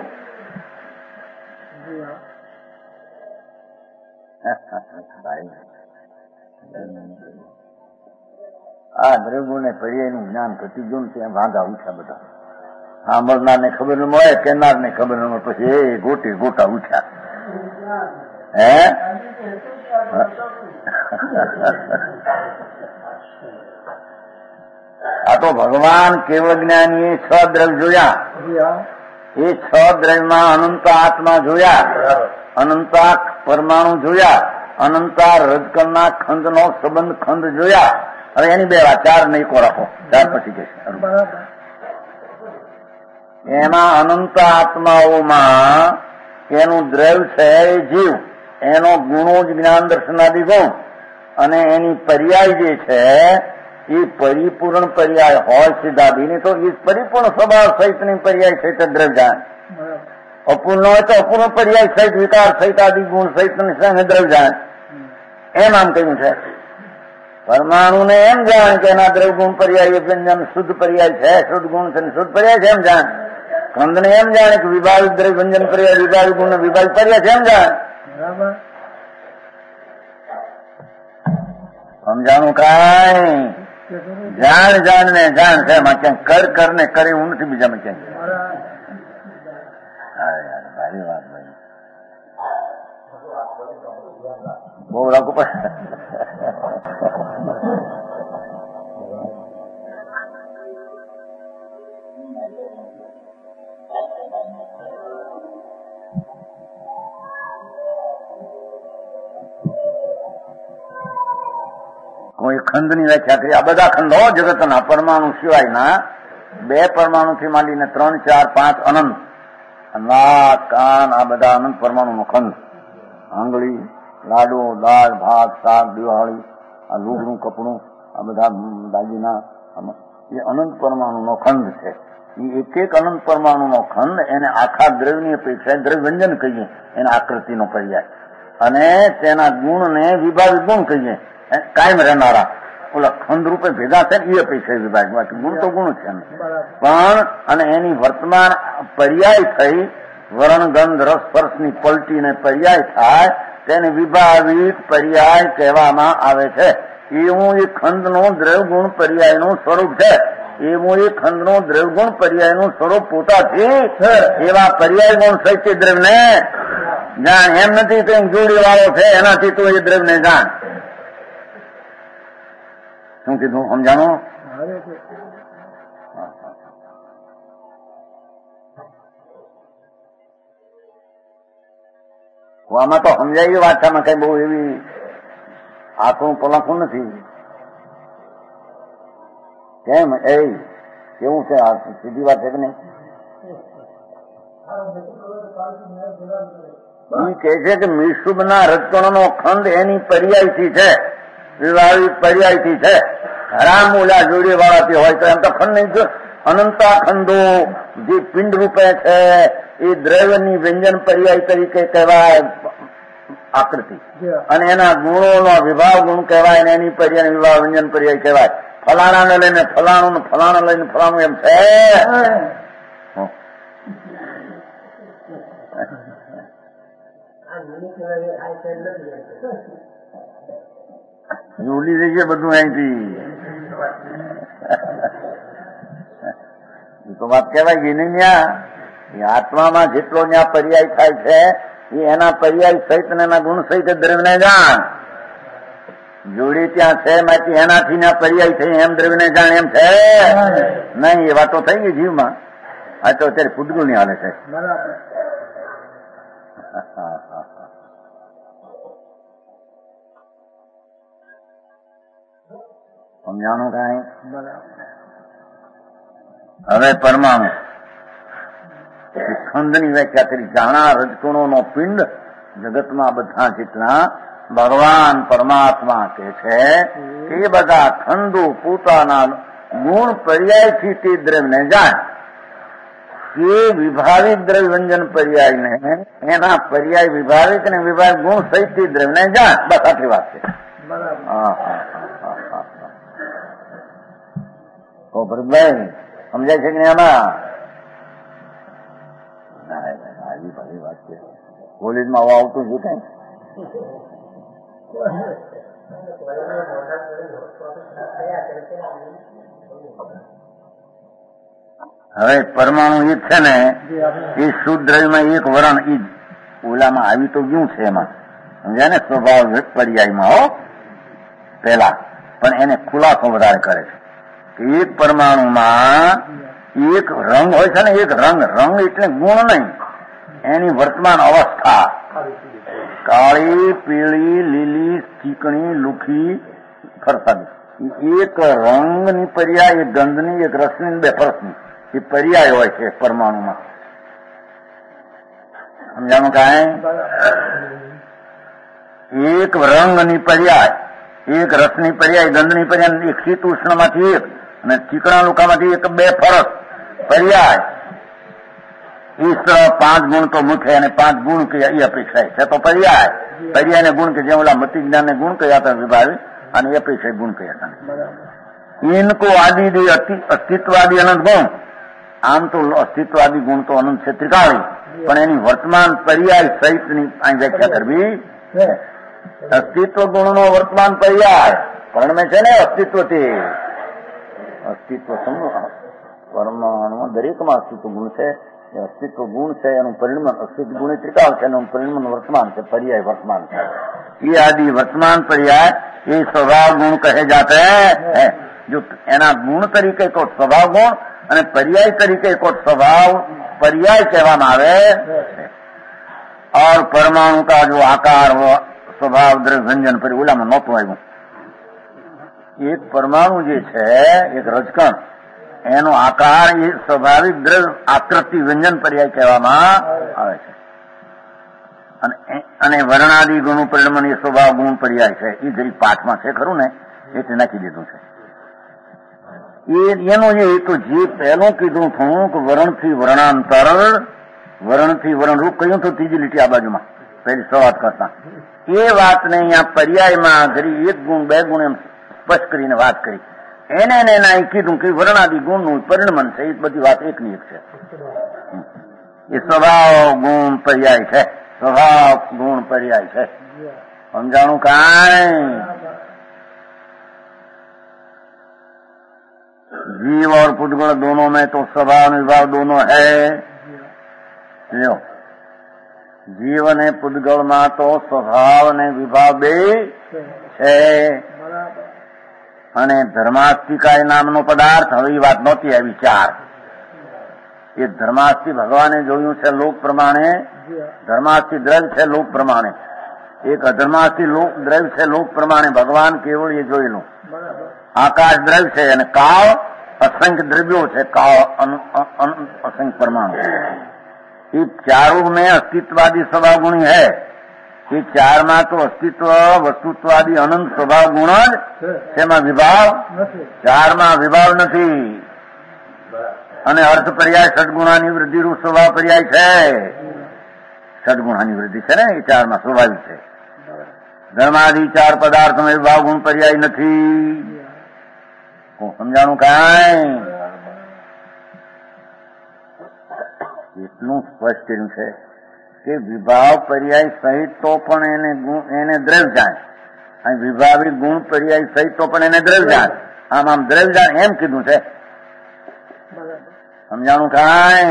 B: આ દ્રવ્યો ને પર્યાય નું જ્ઞાન ઘટી ગયું ત્યાં વાંધા ઉઠ્યા બધા. સાંભળનાર ને ખબર ન મળે, કેનાર ને ખબર ન મળે, પછી એ ગોટી ગોટા ઉઠ્યા. હે આ તો ભગવાન કેવળ જ્ઞાની છ દ્રવ્ય જોયા. એ છ દ્રવ્યમાં અનંત આત્મા જોયા, અનંતા પરમાણુ જોયા, અનંતા રજકણના ખંડ નો સંબંધ ખંડ જોયા. હવે એની બે વાત ચાર નહીં કો રાખો, ચાર પછી કે એમાં અનંત આત્માઓમાં એનું દ્રવ્ય છે એ જીવ, એનો ગુણો જ જ્ઞાન દર્શનાદિ ગુણ અને એની પર્યાય જે છે એ પરિપૂર્ણ પર્યાય હોય સિદ્ધાદિની તો એ પરિપૂર્ણ સ્વભાવ સહિતની પર્યાય સહિત દ્રવ્યાન, અપૂર્ણ હોય તો અપૂર્ણ પર્યાય સહિત વિકાર સહિત આદિ ગુણ સહિત દ્રવ્યાન એમ આમ કહ્યું છે. પરમાણુ ને એમ જાણ કે એના દ્રવ્ય ગુણ પર્યાય વ્યંજન શુદ્ધ પર્યાય છે, શુદ્ધ ગુણ છે શુદ્ધ પર્યાય છે એમ જાણ. ખંડ ને એમ જાણે કે વિભાવિક દ્રવ્ય વ્યંજન પર્યાય વિભાવિક ગુણ વિભાવિક પર્યાય છે એમ જાણ. સમજાણું કાંઈ? જાણ જાણ ને જાણ છે એમાં ક્યાંક કર કર ને કરે એવું નથી બીજામાં ક્યાંક. ભારી વાત ભાઈ, બહુ રાખવું પડે. કોઈ ખંડની વ્યાખ્યા કરી. આ બધા ખંડો જગતના પરમાણુ સિવાયના બે પરમાણુ થી માંડીને ત્રણ ચાર પાંચ અનંત, નાક કાન આ બધા અનંત પરમાણુ નો ખંડ. આંગળી, લાડુ, દાળ, ભાત, શાક, દિવાળી, આ લુગડું કપડું, આ બધા દાગીના એ અનંત પરમાણુ નો ખંડ છે. એ એક એક અનંત પરમાણુ નો ખંડ એને આખા દ્રવ્યની અપેક્ષા દ્રવ્યવ્યંજન કહીએ, એના આકૃતિનો પર્યાય, અને તેના ગુણને વિભાવિક ગુણ કહીએ, કાયમ રહેનારા ઓલા ખંડ રૂપે ભેગા છે એ અપેક્ષા વિભાગ. બાકી ગુણ તો ગુણ છે પણ, અને એની વર્તમાન પર્યાય થઈ વર્ણ ગંધ રસ સ્પર્શની પલટીને પર્યાય થાય તેને વિભાવિક પર્યાય કહેવામાં આવે છે. એવું એ ખંડનું દ્રવ્ય ગુણ પર્યાયનું સ્વરૂપ છે. એવું એ ખંડનું દ્રવ્ય ગુણ પર્યાયનું સ્વરૂપ પોતાથી એવા પર્યાય ગુણ સહિત દ્રવ્યને જાણ. એમ નથી કે જોડી વાળો છે એનાથી તું એ દ્રવ્યને જાણ. શું કીધું? સમજાણું? આમાં તો સમજાય વાત છે, આમાં કઈ બહુ એવી આખું પલાખું નથી. કેમ એ કેવું છે? સીધી વાત છે કે નહીં? એ કહે છે કે મિશુભના રજકણોનો ખંડ એની પર્યાયથી છે, વિભાવિક પર્યાયથી છે. રામ ઓલા જોડી વાળાથી હોય તો એમ તો ખંડ નહીં. અનંતા ખંડો જે પિંડ રૂપે છે એ દ્રવ્યની વ્યંજન પર્યાય તરીકે કહેવાય આકૃતિ, અને એના ગુણોનો વિભાવ ગુણ કહેવાય, અને એની પર્યાય વિભાવ વ્યંજન પર્યાય કહેવાય. ફલાણાને લઈને ફલાણું, ફલાણા લઈને ફલાણું એમ છે. ઉલી જઈ છે બધું અહીંથી. તો વાત કહેવાય ગઈ નહીં. ત્યાં એ આત્મામાં જેટલો ત્યાં પર્યાય થાય છે એ એના પર્યાય સહિત અને એના ગુણ સહિત દ્રવ્યને જાણ. જોડી ત્યાં છે માટે એનાથી ના પર્યાય થઈ એમ દ્રવ્યને જાણ એમ છે નહીં. એ વાતો થઈ ગઈ જીવમાં. આ તો અત્યારે પૂતગલ ની હાલે છે. સમજાણું કઈ? હવે પરમાણુ ખંડની વ્યાખ્યા કરી. જાણા રજકણોનો પિંડ જગતમાં બધા જેટલા ભગવાન પરમાત્મા કે છે એ બધા ખંડો પોતાના ગુણ પર્યાયથી તે દ્રવ્યને જાણ. એ વિભાવિક દ્રવ્ય વ્યંજન પર્યાયને એના પર્યાય વિભાવિક અને વિભાગ ગુણ સહિત તે દ્રવ્યને જાણ. બસ આટલી વાત છે. હા હા ઓ ભરતભાઈ સમજાય છે કે નહીં? આમાં આવી ભલી વાત છે. કોલેજમાં આવું આવતું છે કઈ? હવે પરમાણુ એ છે ને એ શુદ્ધ દ્રવ્યમાં એક વરણ એ ઓલામાં આવી તો ગયું છે એમાં, સમજાય ને? સ્વભાવ પર્યાયમાં હો પેલા, પણ એને ખુલાસો વધારે કરે છે કે એક પરમાણુમાં એક રંગ હોય છે ને, એક રંગ. રંગ એટલે ગુણ નહીં, એની વર્તમાન અવસ્થા. કાળી, પીળી, લીલી, ચીકણી, લુખી, ફરસાદી. એક રંગની પર્યાય, એક ગંધની, એક રસની, બે ફરસની એ પર્યાય હોય છે પરમાણુમાં. સમજાણું કાંઈ? એક રંગની પર્યાય, એક રસની પર્યાય, ગંધની પર્યાય, એક શીત ઉષ્ણમાંથી એક, અને ચીકણા લુકામાંથી એક બે ફરસ પર્યાય. ઈસ પાંચ ગુણ તો મુખ્ય અને પાંચ ગુણ કે એ અપેક્ષા છે તો પર્યાય. પર્યાય ને ગુણ કે જે ઓલા મતિ જ્ઞાન ને ગુણ કહ્યા હતા વિભાવી, અને એ અપેક્ષા ગુણ કહ્યા હતા. ઇनको આદિ અસ્તિત્વાદી અનંત ગુણ. આમ તો અસ્તિત્વાદી ગુણ તો અનંત છે ત્રિકાળી, પણ એની વર્તમાન પર્યાય સહિતની અહીં વ્યાખ્યા કરવી. અસ્તિત્વ ગુણનો વર્તમાન પર્યાય પરણમે છે ને અસ્તિત્વથી. અસ્તિત્વ સમજો, પરમાણુ દરેકમાં અસ્તિત્વ ગુણ છે. એ અસ્તિત્વ ગુણ છે એનું પરિણમન, અસ્તિત્વ ગુણ ત્રિકાળ છે એનું પરિણમન વર્તમાન છે, પર્યાય વર્તમાન છે. ये आदि वर्तमान पर्याय ये स्वभाव गुण कहे जाते हैं. जो एना गुण तरीके को स्वभाव गुण અને पर्याय तरीके को स्वभाव पर्याय कहवामां आवे. और परमाणु का जो आकार वो स्वभाव द्रव्य व्यंजन पर ओलामां नહોતું આવ્યું. એક પરમાણુ જે છે એક રજકણ એનો આકાર એ સ્વાભાવિક દ્રવ્ય આકૃતિ વ્યંજન પર્યાય કહેવામાં આવે છે. અને વર્ણાદિ ગુણનું પરિણમન એ સ્વભાવ ગુણ પર્યાય છે. એ જરી પાઠમાં છે ખરું ને, એટલે નાખી દીધું છે. એનો જે તો જે પહેલું કીધું હતું કે વર્ણથી વર્ણાંતર, વર્ણથી વર્ણરૂપ કહ્યું હતું ત્રીજી લીટી આ બાજુમાં પહેલી શરૂઆત કરતા, એ વાતને અહીંયા પર્યાયમાં જરી એક ગુણ બે ગુણ એમ સ્પષ્ટ કરીને વાત કરી. એને એના કીધું કે વર્ણાદિ ગુણનું પરિણમન છે. એ બધી વાત એકની એક છે. એ સ્વભાવ ગુણ પર્યાય છે. स्वभाव गुण पर्याय है. समझाणु काई? जीव और पुद्गल दोनों में तो स्वभाव विभाव दोनों है. लो जीव ने पुद्गल में तो स्वभाव ने विभाव बे है. અને ધર્માસ્તિકાય નામનો પદાર્થ હવે એ વાત નહોતી આ વિચાર. એ ધર્માસ્તિ ભગવાને જોયું છે લોક પ્રમાણે, ધર્માસ્તિ દ્રવ્ય છે લોક પ્રમાણે, એક અધર્માસ્તિ દ્રવ્ય છે લોક પ્રમાણે. ભગવાન કેવળ એ જોયેલું આકાશ દ્રવ્ય છે અને કાળ અસંખ્ય દ્રવ્યો છે. કાળ અસંખ્ય પરમાણુ ये चारों में अस्तित्वादी स्वभाव गुण है। ये चार में तो अस्तित्व वस्तुत्वादी अनंत स्वभाव गुण ज તેમાં વિભાવ ચાર માં વિભાવ નથી અને અર્થ પર્યાય સદગુણાની વૃદ્ધિરૂપ સ્વભાવ પર્યાય છે। સદગુણાની વૃદ્ધિ છે ને એ ચાર માં સ્વાભાવિક છે। ધર્માદિ ચાર પદાર્થમાં વિભાવ ગુણ પર્યાય નથી। સમજાણું કાંઈ? એટલું સ્પષ્ટ કર્યું છે કે વિભાવ પર્યાય સહિત તો પણ એને ગુણ એને દ્રવ્ય જાણ, અને વિભાવિક ગુણ પર્યાય સહિત તો પણ એને દ્રવ્ય જાણ। આમ આમ દ્રવ્ય જાણ એમ કીધું છે। સમજાણું કાંઈ?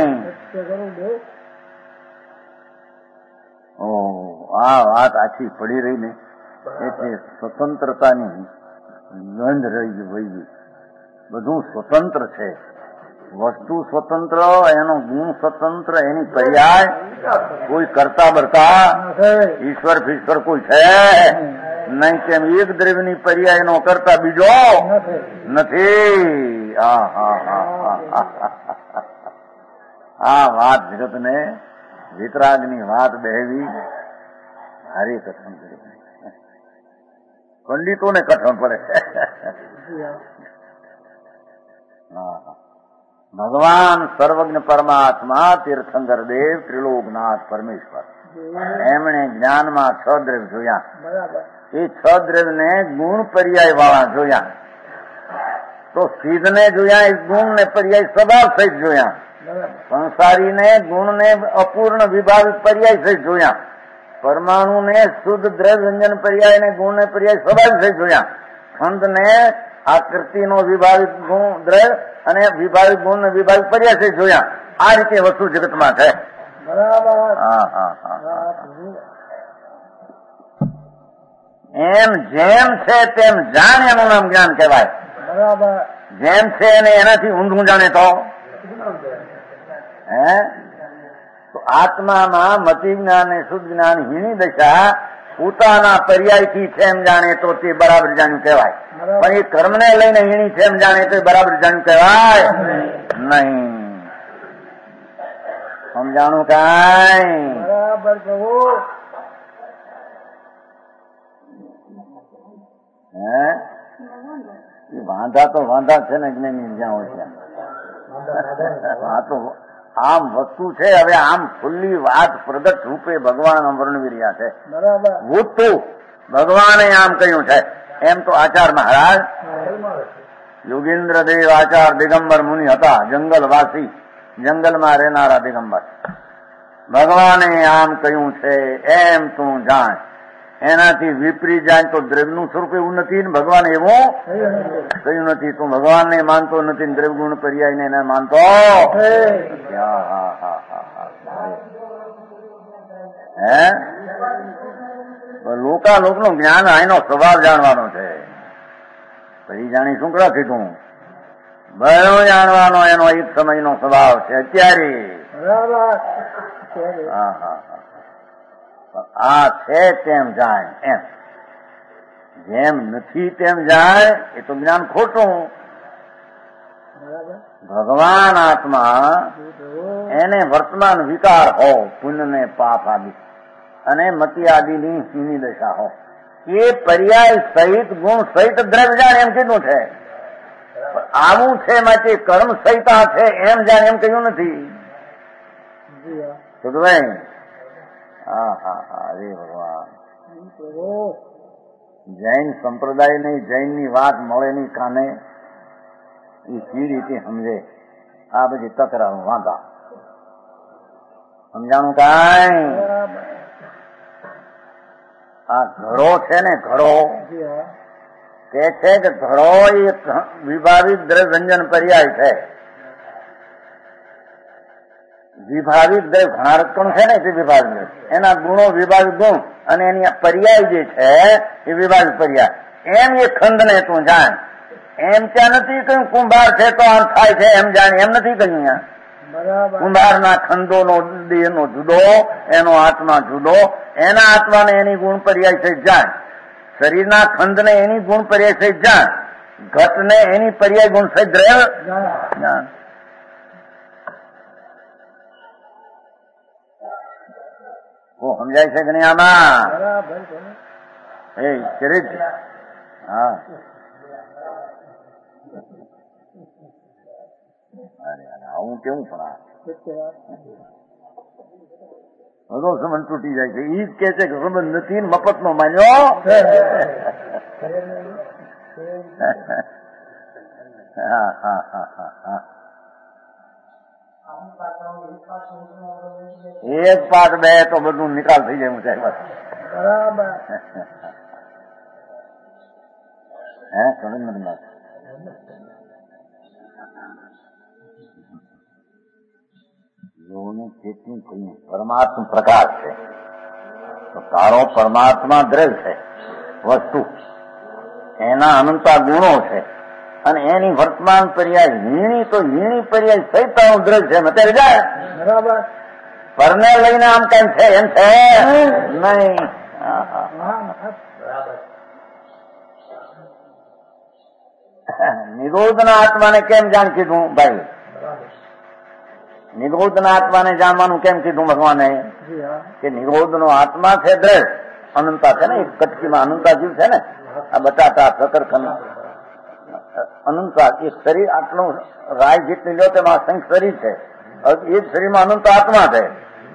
B: ઓ આ વાત આછી પડી રહી ને એટલે સ્વતંત્રતાની ગંધ રહી ગઈ વહી ગઈ। બધું સ્વતંત્ર છે, વસ્તુ સ્વતંત્ર, એનો ગુણ સ્વતંત્ર, એની પર્યાય કોઈ કરતા બરતા ઈશ્વર ફીશ્વર કોઈ છે નહીં। કેમ એક દ્રવ્યની પર્યાય નો કરતા બીજો નથી। આ હા હા આ વાત જગતને વિતરાગની વાત બેહવી ભારે કઠણ કરી, પંડિતોને કઠણ પડે। ભગવાન સર્વજ્ઞ પરમાત્મા તીર્થંકર દેવ ત્રિલોકનાથ પરમેશ્વર એમણે જ્ઞાનમાં છ દ્રવ્ય જોયા। એ છ દ્રવ્યને ગુણ પર્યાય વાળા જોયા। તો સિદ્ધને જોયા એ ગુણ ને પર્યાય સ્વભાવ સહિત જોયા। સંસારીને ગુણ ને અપૂર્ણ વિભાવિક પર્યાય સહિત જોયા। પરમાણુને શુદ્ધ દ્રવ્ય વ્યંજન પર્યાય ને ગુણ ને પર્યાય સ્વભાવ સહિત જોયા। ખંડને આકૃતિનો વિભાવિક ગુણ દ્રવ્ય અને વિભાવિક ગુણ ને વિભાવિક પર્યાય સહિત જોયા। આ રીતે વસ્તુ જગતમાં છે। હા હા હા એમ જેમ છે તેમ જાણ એનું નામ જ્ઞાન કહેવાય। જેમ છે એને એનાથી ઊંધું જાણે તો હે તો આત્મામાં મતિ જ્ઞાન ને શુદ્ધ જ્ઞાન હીણી દશા પોતાના પર્યાયથી છે એમ જાણે તો તે બરાબર જાણ્યું કહેવાય। પણ એ કર્મને લઈને હીણી છે એમ જાણે તો બરાબર જાણ્યું કહેવાય નહીં। સમજાણું કાંઈ? બરાબર હે એ વાંધા તો વાંધા છે ને જ્ઞાની જ્યાં હોય ત્યાં। આ તો આમ વસ્તુ છે। હવે આમ ખુલ્લી વાત પ્રગટ રૂપે ભગવાન વર્ણવી રહ્યા છે। વસ્તુ ભગવાને આમ કહ્યું છે। એમ તો આચાર મહારાજ યોગેન્દ્ર દેવ આચાર દિગંબર મુનિ હતા, જંગલવાસી, જંગલમાં રહેનારા દિગંબર। ભગવાને આમ કહ્યું છે એમ તું જાણ। એનાથી વિપરીત જાય તો દ્રવ્યનું સ્વરૂપ એવું નથી ને ભગવાન એવું કહ્યું નથી। તું ભગવાનને માનતો નથી ને દ્રવ્ય ગુણ પર્યાયને એને માનતો। હે લોકા લોકનું જ્ઞાન આનો સ્વભાવ જાણવાનો છે। પછી જાણી શું કરવા કીધું? બયો જાણવાનો એનો એક સમયનો સ્વભાવ છે અત્યારે। હા હા આ છે તેમ જાય એમ, જેમ નથી તેમ જાય એ તો જ્ઞાન ખોટું। ભગવાન આત્મા એને વર્તમાન વિકાર હો, પુણ્ય ને પાપ આદિ અને મતિ આદિની હીની દશા હો, એ પર્યાય સહિત ગુણ સહિત દ્રવ્ય જાણ એમ કીધું છે। આવું છે માટે કર્મ સહિતા છે એમ જાણ એમ કહ્યું નથી। સુધવાય? હા હા હા હરે ભગવાન। જૈન સંપ્રદાય ની જૈન ની વાત મળે ની કાને એ સી રીતે સમજે આ બધી તકરાર વાંધા। સમજાણું કાંઈ? આ ઘડો છે ને ઘડો કે છે કે ઘડો એ વિભાવિક દ્રવ્ય વ્યંજન પર્યાય છે। વિભાવિક દ્રવ્ય ઘણા રકમ છે ને તે વિભાવિક એના ગુણો વિભાવિક ગુણ અને એની પર્યાય જે છે એ વિભાવિક પર્યાય। એમ એ ખંડ ને તું જાણ। એમ ત્યાં નથી કહ્યું કુંભાર છે તો આમ થાય છે એમ જાણ, એમ નથી કહ્યું। કુંભારના ખંડોનો દેહનો જુદો, એનો આત્મા જુદો, એના આત્માને એની ગુણ પર્યાય સહિત જાણ। શરીરના ખંડને એની ગુણ પર્યાય સહિત જાણ, ઘટને એની પર્યાય ગુણ સહિત દ્રવ્ય જાણ। સમજાય છે કે નહીં આમાં? એ ચરિત હા અરે આવું કેવું પણ બધો સંબંધ તૂટી જાય છે. ઈ જ કે છે કે સંબંધ નથી મફત નો માન્યો. હા હા હા હા હા એક પાઠ બે તો બધું નિકાલ થઈ જાય. સાહેબ બરાબર હે સુરેન્દ્રનાથ યોગની કેટલી કઈ પરમાત્મા પ્રકાર છે. તો તારો પરમાત્મા દ્રવ્ય છે વસ્તુ, એના અનંતા ગુણો છે અને એની વર્તમાન પર્યાય હીણી તો હીણી પર્યાય સહિત દ્રવ્ય છે. અત્યારે જાય બરાબર પરને લઈને આમ કઈ છે એમ છે નહીં. નિરોધના આત્માને કેમ જાણ કીધું ભાઈ? નિરોધના આત્માને જાણવાનું કેમ કીધું ભગવાને? કે નિરોધનો આત્મા છે દ્રઢ, અનંતા છે ને, એક કટકીમાં અનંતા જીવ છે ને, આ બટાટા સકરખંડ અનંતા. એક શરીર આટલું રાય જેટલી લો તેમાં અસંખ્ય શરીર છે. એ જ શરીરમાં અનંત આત્મા છે.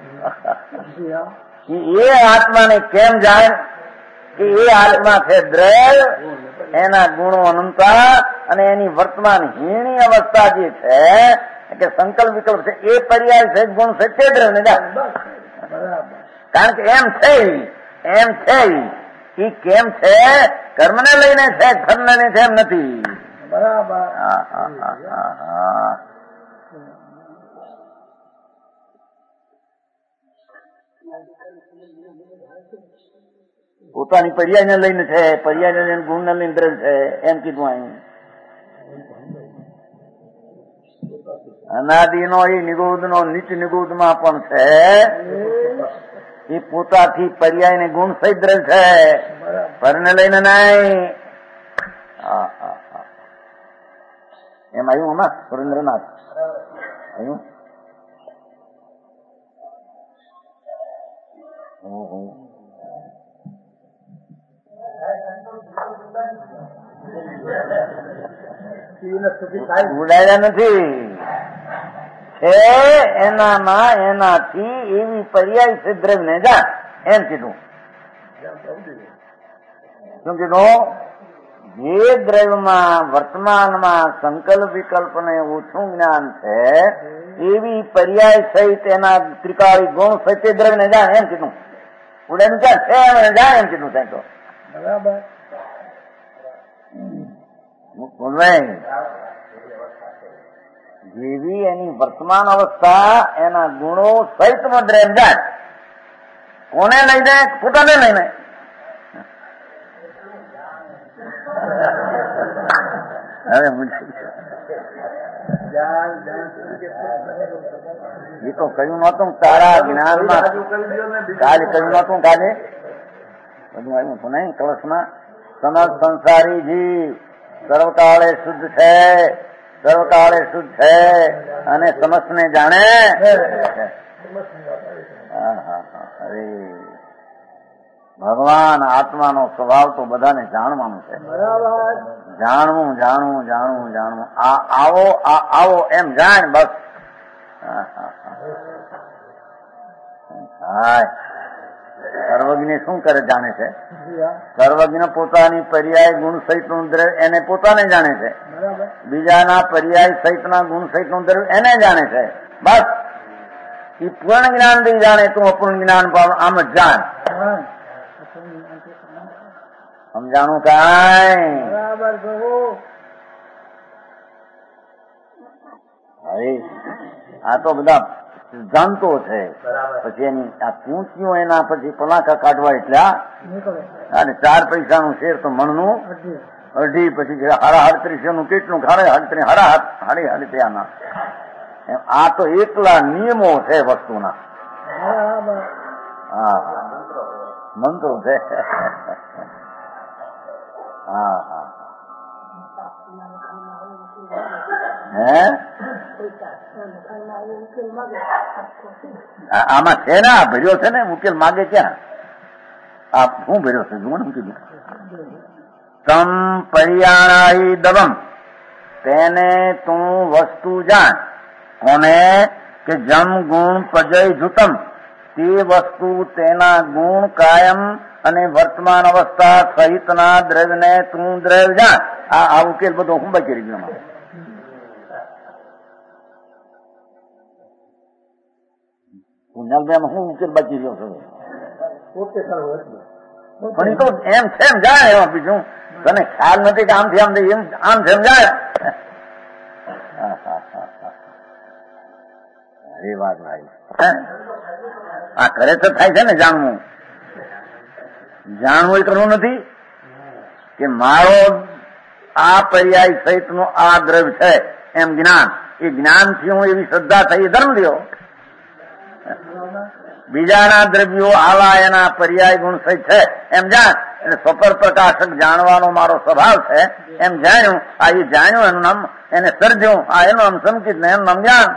B: એ આત્માને કેમ જાણ કે એ આત્મા છે દ્રઢ, એના ગુણો અનંતા અને એની વર્તમાન હીણી અવસ્થા જે છે કે સંકલ્પ વિકલ્પ છે એ પર્યાય છે ગુણ છે તે દ્રવ્ય ને જાણ. કારણ કે એમ છે એમ છે એ કેમ છે? કર્મને લઈને છે, ફળને લઈને છે એમ નથી. બરાબર હા હા હા હા પોતાની પર્યાયને લઈને છે, પર્યાયને લઈને ગુણને લઈને દ્રવ્ય છે એમ કીધું. અહીં અનાદિનો એ નિરોધનો નીચ નિરોધમાં પણ છે એ પોતાથી પર્યાય ને ગુણ સહિત દ્રવ્ય છે, પરને લઈને નહીં. હા હા હા એમ આવ્યું હમણાં સુરેન્દ્રનાથ આવ્યું. ઉડાયા નથી છે એનામાં એનાથી એવી પર્યાય છે દ્રવ્ય ને જાણ એમ કીધું. શું કીધું? જે દ્રવ્યમાં વર્તમાનમાં સંકલ્પ વિકલ્પ ને ઓછું જ્ઞાન છે એવી પર્યાય સહિત એના ત્રિકાળી ગુણ સહિત દ્રવ્ય ને જાણ એમ કીધું. ઉડાનું ક્યાં છે જાણ એમ કીધું. સાહેબ તો બરાબર જેવી એની વર્તમાન અવસ્થા એના ગુણો સહિત દ્રવ્ય જાણ. કોને લઈને? પોતાને લઈને. હવે એ તો કહ્યું નતું તારા જ્ઞાનમાં કાલે કહ્યું નતું. કાલે બધું આવ્યું હતું નહીં કળશમાં. સમજ સંસારી જીવ સર્વકાળે શુદ્ધ છે, સર્વકાળે શુદ્ધ છે અને સમસ્તને જાણે. હા હા હા અરે ભગવાન આત્માનો સ્વભાવ તો બધાને જાણવાનું છે. જાણવું જાણવું જાણવું જાણવું. આ આવો આ આવો એમ જાણ બસ. હા સર્વજ્ઞ શું કરે? જાણે છે. સર્વજ્ઞ પોતાની પર્યાય ગુણ સહિત નું દ્રવ્ય એને પોતાને જાણે છે, બીજાના પર્યાય સહિત ના ગુણ સહિત નું દ્રવ્ય એને જાણે છે. બસ એ પૂર્ણ જ્ઞાન થી જાણે, તું અપૂર્ણ જ્ઞાન પામ. આમ જ જાણ. સમજાણું કાંઈ? હવે આ તો બધા સિદ્ધાંતો છે. પછી એની આ પૂંચીઓ એના પછી પલાકા કાઢવા એટલા અને ચાર પૈસાનું શેર તો મણનું અઢી, પછી હાડા આડત્રીસો નું કેટલું હાડે આડત્રીસ હાડા હાડી હાડી એમ. આ તો એકલા નિયમો છે વસ્તુના. હા મંત્રો છે. હા હા હે આમાં છે ને આ ભર્યો છે ને ઉકેલ માગે ક્યાં? આ શું ભર્યો છે જુઓ ને મૂકી દીધું. તમ પર્યાણાઈ દવમ, તેને તું વસ્તુ જાણ. કોને? કે જમ ગુણ પજય જુતમ, તે વસ્તુ તેના ગુણ કાયમ અને વર્તમાન અવસ્થા સહિતના દ્રવ્યને તું દ્રવ્ય જાણ. આ આ ઉકેલ બધો હું બાકી રહી ગયો. પુણ્યાલભાઈ હું ઉકેલ બાકી રહ્યો છું. પણ એ તો એમ છે એમ જાય એમાં બીજું તને ખ્યાલ નથી કે આમથી આમ એમ આમ છે એમ જાય. એ વાત ભાઈ આ કરે તો થાય છે ને જાણવું. જાણવું એ કરવું નથી કે મારો આ પર્યાય સહિત નું આ દ્રવ્ય છે એમ જ્ઞાન. એ જ્ઞાનથી હું એવી શ્રદ્ધા થઈ એ ધર્મ લ્યો. બીજાના દ્રવ્યો આવા એના પર્યાય ગુણ સહિત છે એમ જાણ. એટલે સ્વપર પ્રકાશક જાણવાનો મારો સ્વભાવ છે એમ જાણ્યું. આ એ જાણ્યું એનું નામ એને સર્જ્યું. આ એનું નામ સંકિત ને એનું નામ જ્ઞાન.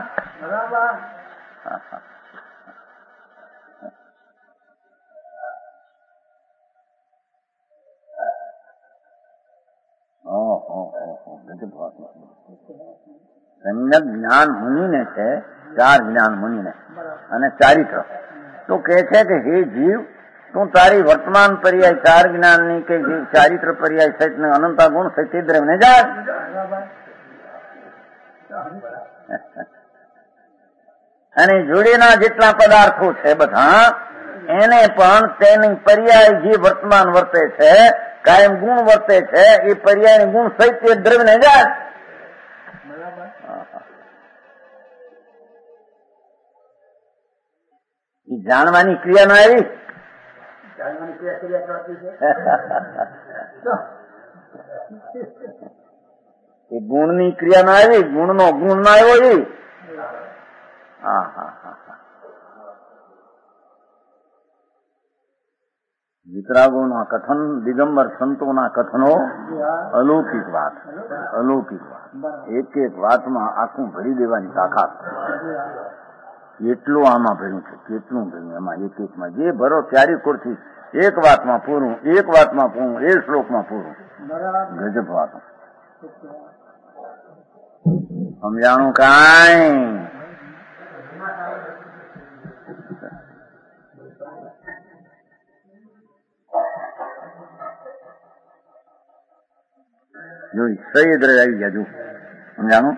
B: સમ્યક જ્ઞાન મુનિને છે, ચાર જ્ઞાન મુનિને અને ચારિત્ર. તો કે છે કે હે જીવ, તું તારી વર્તમાન પર્યાય ચાર જ્ઞાનની કે જે ચારિત્ર પર્યાય સહિત ને અનંતા ગુણ સહિત દ્રવ્યને જાણ. અને જોડીના જેટલા પદાર્થો છે બધા એને પણ તેની પર્યાય જે વર્તમાન વર્તે છે, કાયમ ગુણ વર્તે છે, એ પર્યાય ગુણ સહિત એ દ્રવ્યને જાણ. એ જાણવાની ક્રિયા ના આવી. જાણવાની ક્રિયા એ ગુણની ક્રિયા ના આવી. ગુણનો ગુણ ના આવ્યો. એ હા હા હા વિતરાગોના કથન, દિગંબર સંતોના કથનો અલૌકિક વાત. અલૌકિક વાત. એક એક વાતમાં આખું ભરી દેવાની તાકાત. એટલું આમાં ભર્યું છે, કેટલું ભર્યું એમાં એક એકમાં. જે ભરો ત્યારે કોરથી એક વાતમાં પૂરું, એક વાતમાં પૂરું, એક શ્લોકમાં પૂરું. ગજબ વાત. સમજાણું કાંઈ? જોઈ સહી દ્રવ્ય આવી ગયા. જો સમજાણું?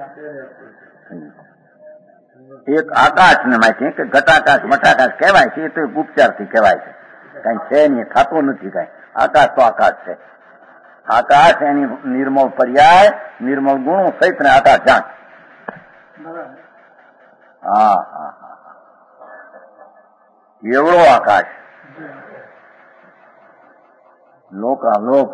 B: એક આકાશ ને માહિતી કે ઘટાકાશ મઠાકાશ કહેવાય છે. એ તો ઉપચારથી કહેવાય છે. કઈ છે નહીં, થતો નથી કઈ. આકાશ તો આકાશ છે. આકાશ એની નિર્મળ પર્યાય, નિર્મળ ગુણો સહિત ને આકાશ જાણ. હા હા હા એવડો આકાશ લોકાલોક.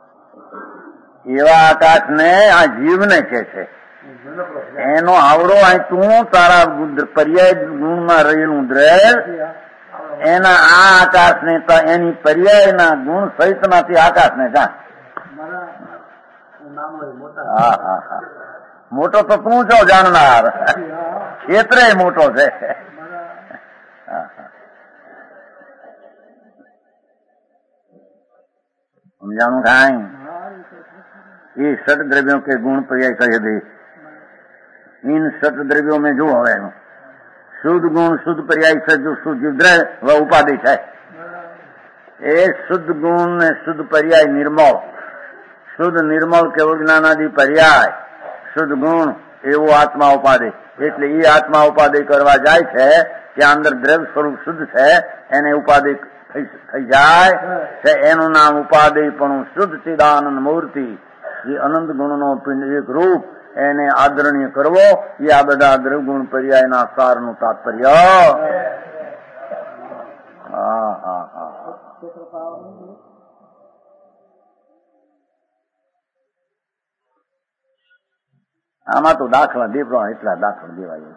B: એવા આકાશ ને આ જીવને કે છે. એનો આવડો અહીં તું તારા પર્યાય ગુણમાં રહેલું દ્રવ્ય એના આ આકાશ ને એની પર્યાયના ગુણ સહિત માંથી આકાશ ને જાણ. હા હા હા મોટો તો તું છો જાણનાર. ક્ષેત્રે મોટો છે. સમજાણું કાંઈ? ये सत द्रव्यों के गुण पर्याय कहे थे. इन सत द्रव्यों में जो है शुद्ध गुण शुद्ध पर्याय से जो शुद्ध द्रव्य वह उपाधि है. ये शुद्ध गुण ने शुद्ध पर्याय निर्मल, शुद्ध निर्मल केवल ज्ञानादि पर्याय, शुद्ध गुण एवं आत्मा उपाधि. એટલે એ આત્મા ઉપાધિ કરવા જાય છે ત્યાં અંદર દ્રવ્ય સ્વરૂપ શુદ્ધ છે એને ઉપાધિ થઈ જાય છે. એનું નામ ઉપાધિ પણ શુદ્ધ ચિદાનંદ મૂર્તિ જે અનંત ગુણનો પિંડ એક રૂપ એને આદરણીય કરવો. એ આ બધા દ્રવ્ય ગુણ પર્યાયના સારનું તાત્પર્ય. હા હા હા આમાં તો દાખલા દેવા એટલા દાખલા દેવાય.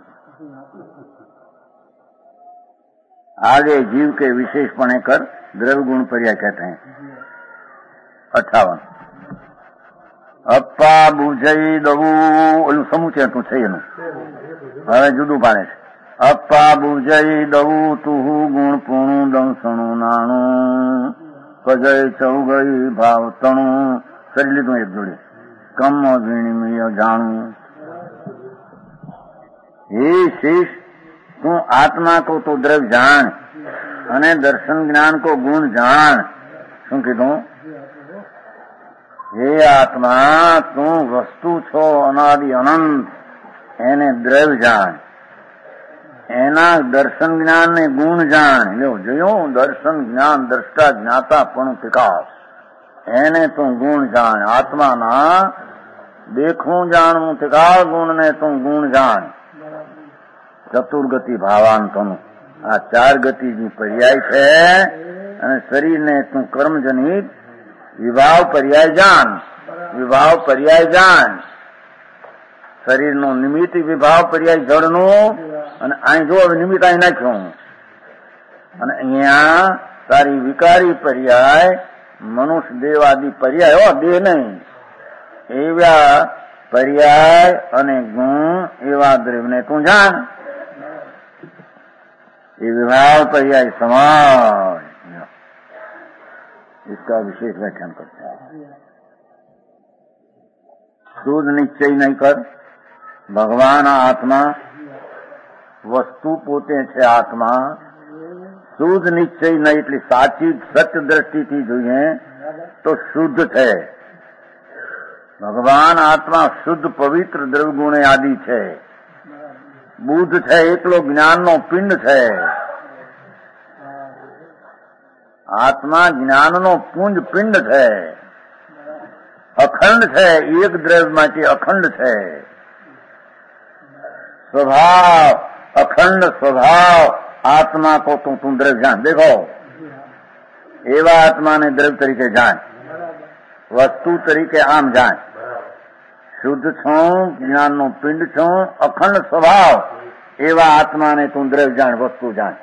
B: आगे जीव के विशेषपणे कर द्रव्य गुण पर्याय कहते हैं. अट्ठावन અપ્પા બુજઈ દવું ઓલું સમુચેટું છે એનું હવે જુદું પાડે છે. અપ્પા બુજઈ દવું તું ગુણ પૂણું દંસણું નાણું પજય ચૌગઈ ભાવ તણું કરી લીધું એક જોડે. કમ વિણિમય જાણું. હે શીશ, તું આત્મા કો તો દ્રવ્ય જાણ અને દર્શન જ્ઞાન કો ગુણ જાણ. શું કીધું? હે આત્મા, તું વસ્તુ છો અનાદિ અનંત, એને દ્રવ્ય જાણ, એના દર્શન જ્ઞાન ને ગુણ જાણ. લ્યો જોયું, દર્શન જ્ઞાન દ્રષ્ટા જ્ઞાતા પણ વિકાસ, એને તું ગુણ જાણ. આત્માના દેખવું જાણવું ત્રિકાળ ગુણ ને તું ગુણ જાણ. ચતુર્ગતિ ભાવાંતનું આ ચાર ગતિ જે પર્યાય છે, અને શરીરને તું કર્મજનિત વિભાવ પર્યાય જાણ. વિભાવ પર્યાય જાણ. શરીરનું નિમિત્ત વિભાવ પર્યાય જળનું, અને અહીં જો હવે નિમિત્ત અહીં નાખ્યું, અને અહીંયા તારી વિકારી પર્યાય મનુષ્ય દેવ આદિ પર્યાય, હો દેહ નહીં, એવા પર્યાય અને ગુણ એવા દ્રવ્યને તું જાણ. ये विभाव पर्याय समाज, इसका विशेष व्याख्यान करते हैं. शुद्ध निश्चय नहीं कर. भगवान आत्मा, વસ્તુ પોતે છે આત્મા. શુદ્ધ નિશ્ચય નહીં એટલે સાચી સત્ય દ્રષ્ટિથી જોઈએ તો શુદ્ધ છે. ભગવાન આત્મા શુદ્ધ પવિત્ર દ્રવ્ય ગુણે આદિ છે. બુદ્ધ છે એકલો જ્ઞાનનો પિંડ છે. આત્મા જ્ઞાનનો પુંજ પિંડ છે. અખંડ છે, એક દ્રવ્યમાંથી અખંડ છે. स्वभाव अखंड स्वभाव आत्मा को तुम तुम द्रव्य जान. देखो, एवा आत्मा ने द्रव्य तरीके जान, वस्तु तरीके आम जान. शुद्ध छो, ज्ञान नो पिंड छो, अखंड स्वभाव एवा आत्मा ने तुम द्रव्य जान, वस्तु जान.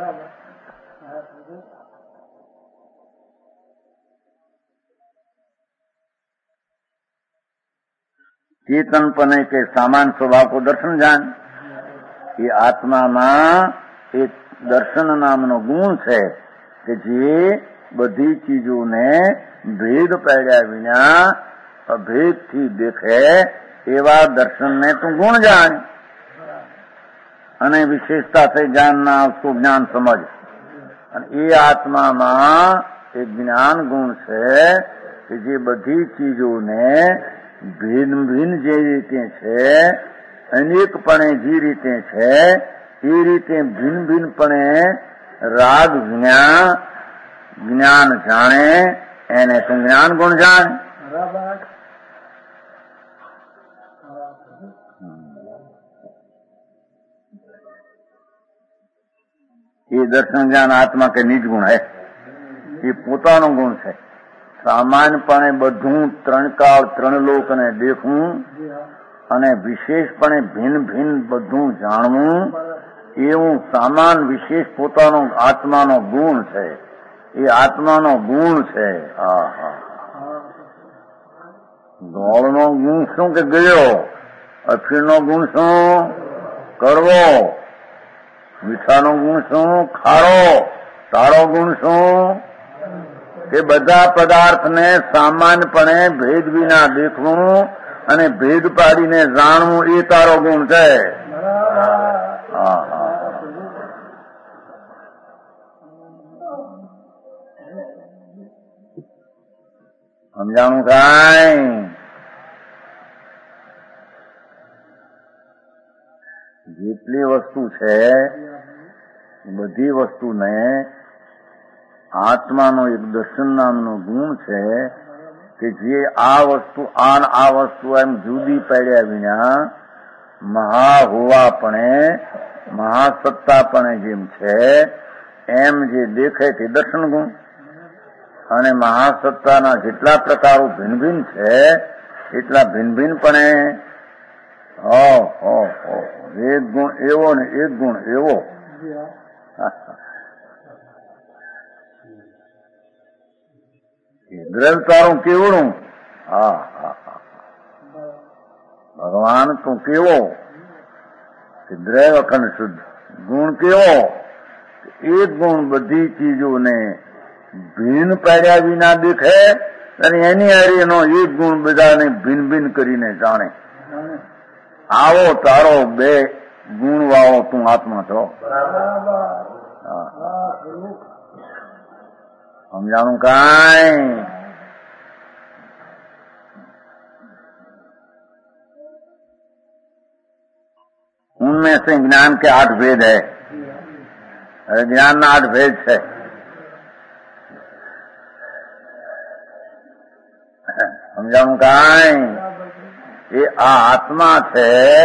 B: चेतनपने के सामान्य स्वभाव को दर्शन जान. એ આત્મામાં એક દર્શન નામનો ગુણ છે કે જે બધી ચીજોને ભેદ પાડ્યા વિના અભેદથી દેખે એવા દર્શનને તું ગુણ જાણ. અને વિશેષતા થઈ જ્ઞાનના આવતું જ્ઞાન સમજ. અને એ આત્મામાં એક જ્ઞાન ગુણ છે કે જે બધી ચીજોને ભિન્ન ભિન્ન જે રીતે છે, અનેકપણે જે રીતે છે એ રીતે ભિન્ન ભિન્નપણે રાગ જ્ઞાન જ્ઞાન જાણે, એને તું જ્ઞાન ગુણ જાણ. એ દર્શન જ્ઞાન આત્મા કે નિજ ગુણ હે, એ પોતાનો ગુણ છે. સામાન્યપણે બધું ત્રણ કાળ ત્રણ લોક અને દેખવું અને વિશેષપણે ભિન્ન ભિન્ન બધું જાણવું, એવું સામાન વિશેષ પોતાનો આત્માનો ગુણ છે. એ આત્માનો ગુણ છે. ગોળનો ગુણ શું કે ગયો, અફીણનો ગુણ શું કરવો, મીઠાનો ગુણ શું ખારો, તારો ગુણ શું કે બધા પદાર્થને સામાન્યપણે ભેદ વિના દેખવું અને ભેદ પાડીને જાણવું, એ તારો ગુણ છે. સમજાણું કાંઈ? જેટલી વસ્તુ છે બધી વસ્તુને આત્માનો એક દર્શન નામનો ગુણ છે કે જે આ વસ્તુ આન આ વસ્તુ એમ જુદી પાડ્યા વિના મહા હોવાપણે મહાસત્તાપણે જેમ છે એમ જે દેખે તે દર્શન ગુણ. અને મહાસત્તાના જેટલા પ્રકારો ભિન્ન ભિન્ન છે એટલા ભિન્ન ભિન્નપણે એક ગુણ એવો ને એક ગુણ એવો. દ્રવ્ય તારું કેવડું, હા હા હા ભગવાન તું કેવો કે દ્રૈવ અખંડ શુદ્ધ, ગુણ કેવો એક ગુણ બધી ચીજોને ભિન્ન પાડ્યા વિના દેખે અને એની હારીનો એક ગુણ બધાને ભિન્ન ભિન્ન કરીને જાણે. આવો તારો બે ગુણ વાળો તું આત્મા છો. સમજાણું કાંઈ? उनमें से ज्ञान के आठ भेद है. अरे ज्ञान ना आठ भेद है. समझाऊं कांई? ये आ आत्मा છે,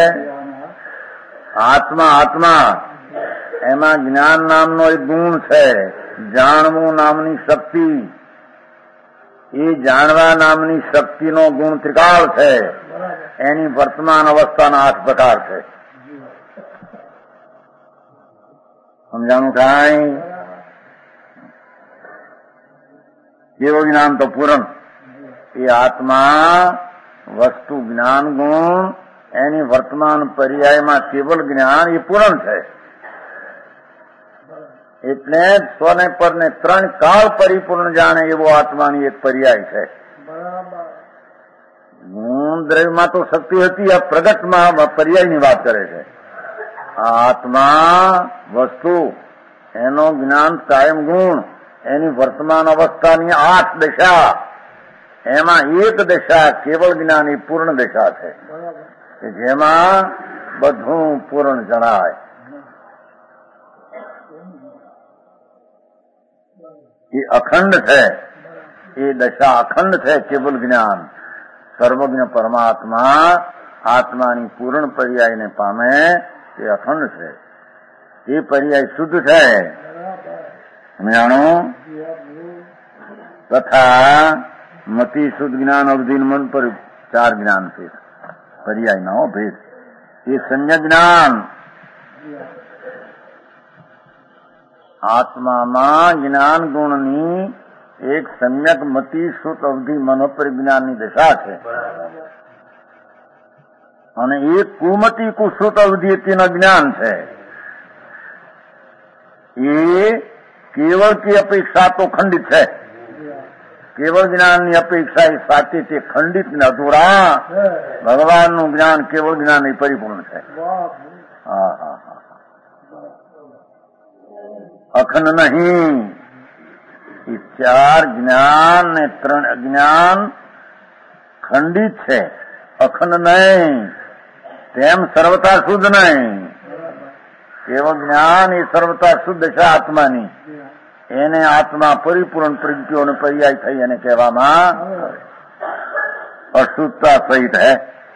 B: આત્મા આત્મા એમાં જ્ઞાન નામનો એક ગુણ છે, જાણવું નામની શક્તિ. એ જાણવા નામની શક્તિનો ગુણ ત્રિકાળ છે. એની વર્તમાન અવસ્થાના આઠ પ્રકાર છે. સમજાણું કાંઈ? કેવું જ્ઞાન તો પૂરણ. એ આત્મા વસ્તુ જ્ઞાન ગુણ એની વર્તમાન પર્યાયમાં કેવલ જ્ઞાન એ પૂરણ છે. એટલે સ્વને પરને ત્રણ કાળ પરિપૂર્ણ જાણે એવો આત્માની એક પર્યાય છે. ગુણ દ્રવ્યમાં તો શક્તિ હતી, આ પ્રગટમાં પર્યાયની વાત કરે છે. આત્મા વસ્તુ એનો જ્ઞાન કાયમ ગુણ એની વર્તમાન અવસ્થાની આઠ દશા, એમાં એક દશા કેવળ જ્ઞાન એ પૂર્ણ દશા છે કે જેમાં બધું પૂર્ણ જણાય. એ અખંડ છે. એ દશા અખંડ છે કેવલ જ્ઞાન. સર્વજ્ઞ પરમાત્મા આત્માની પૂર્ણ પર્યાયને પામે તે અખંડ છે. એ પર્યાય શુદ્ધ છે. જાણો તથા મતિ શુદ્ધ જ્ઞાન અવધિ મન પર ચાર જ્ઞાન છે પર્યાય નો ભેદ. એ સંજ્ઞ જ્ઞાન આત્મામાં જ્ઞાન ગુણની એક સમ્યક મતિ શુદ્ધ અવધિ મનોપરિજ્ઞાનની દશા છે અને એક કુમતિ કુશ્રુત અવધિ તેના જ્ઞાન છે. એ કેવળ की અપેક્ષા તો ખંડિત છે. કેવળ જ્ઞાનની અપેક્ષા એ સાચી તે ખંડિત ને અધૂરા. ભગવાનનું જ્ઞાન કેવળ જ્ઞાન એ પરિપૂર્ણ છે. હા હા હા અખંડ નહીં. એ ચાર જ્ઞાન ને ત્રણ અજ્ઞાન ખંડિત છે, અખંડ નહીં. તેમ સર્વતા શુદ્ધ નહીં. કેવળ જ્ઞાન એ સર્વતા શુદ્ધ છે આત્માની. એને આત્મા પરિપૂર્ણ પ્રગતિઓનો પર્યાય થઈ એને કહેવામાં અશુદ્ધતા સહિત હે.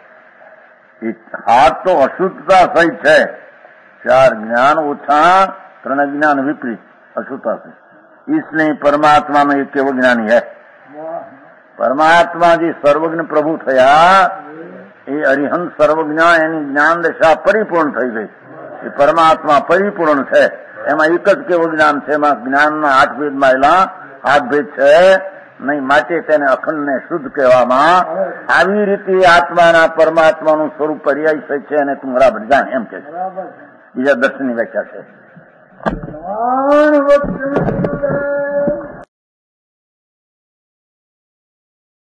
B: હાથ તો અશુદ્ધતા સહિત છે. ચાર જ્ઞાન ઓછા, ત્રણ જ્ञान विपरीत अशुद्धता से. इसलिए परमात्मा में एक केवल ज्ञानी है. परमात्मा जी सर्वज्ञ प्रभु थया એ અરિહંત સર્વજ્ઞ એની જ્ઞાન દશા પરિપૂર્ણ થઈ ગઈ. એ પરમાત્મા પરિપૂર્ણ છે. એમાં એક જ કેવું જ્ઞાન છે. એમાં જ્ઞાનના આઠ ભેદમાં એલા આઠ ભેદ છે નહીં. માટે તેને અખંડને શુદ્ધ કહેવામાં. આવી રીતે આત્માના પરમાત્માનું સ્વરૂપ પર્યાય થઈ છે અને તું બરાબર જાણ એમ કે છે. બીજા દર્શનની વ્યાખ્યા છે.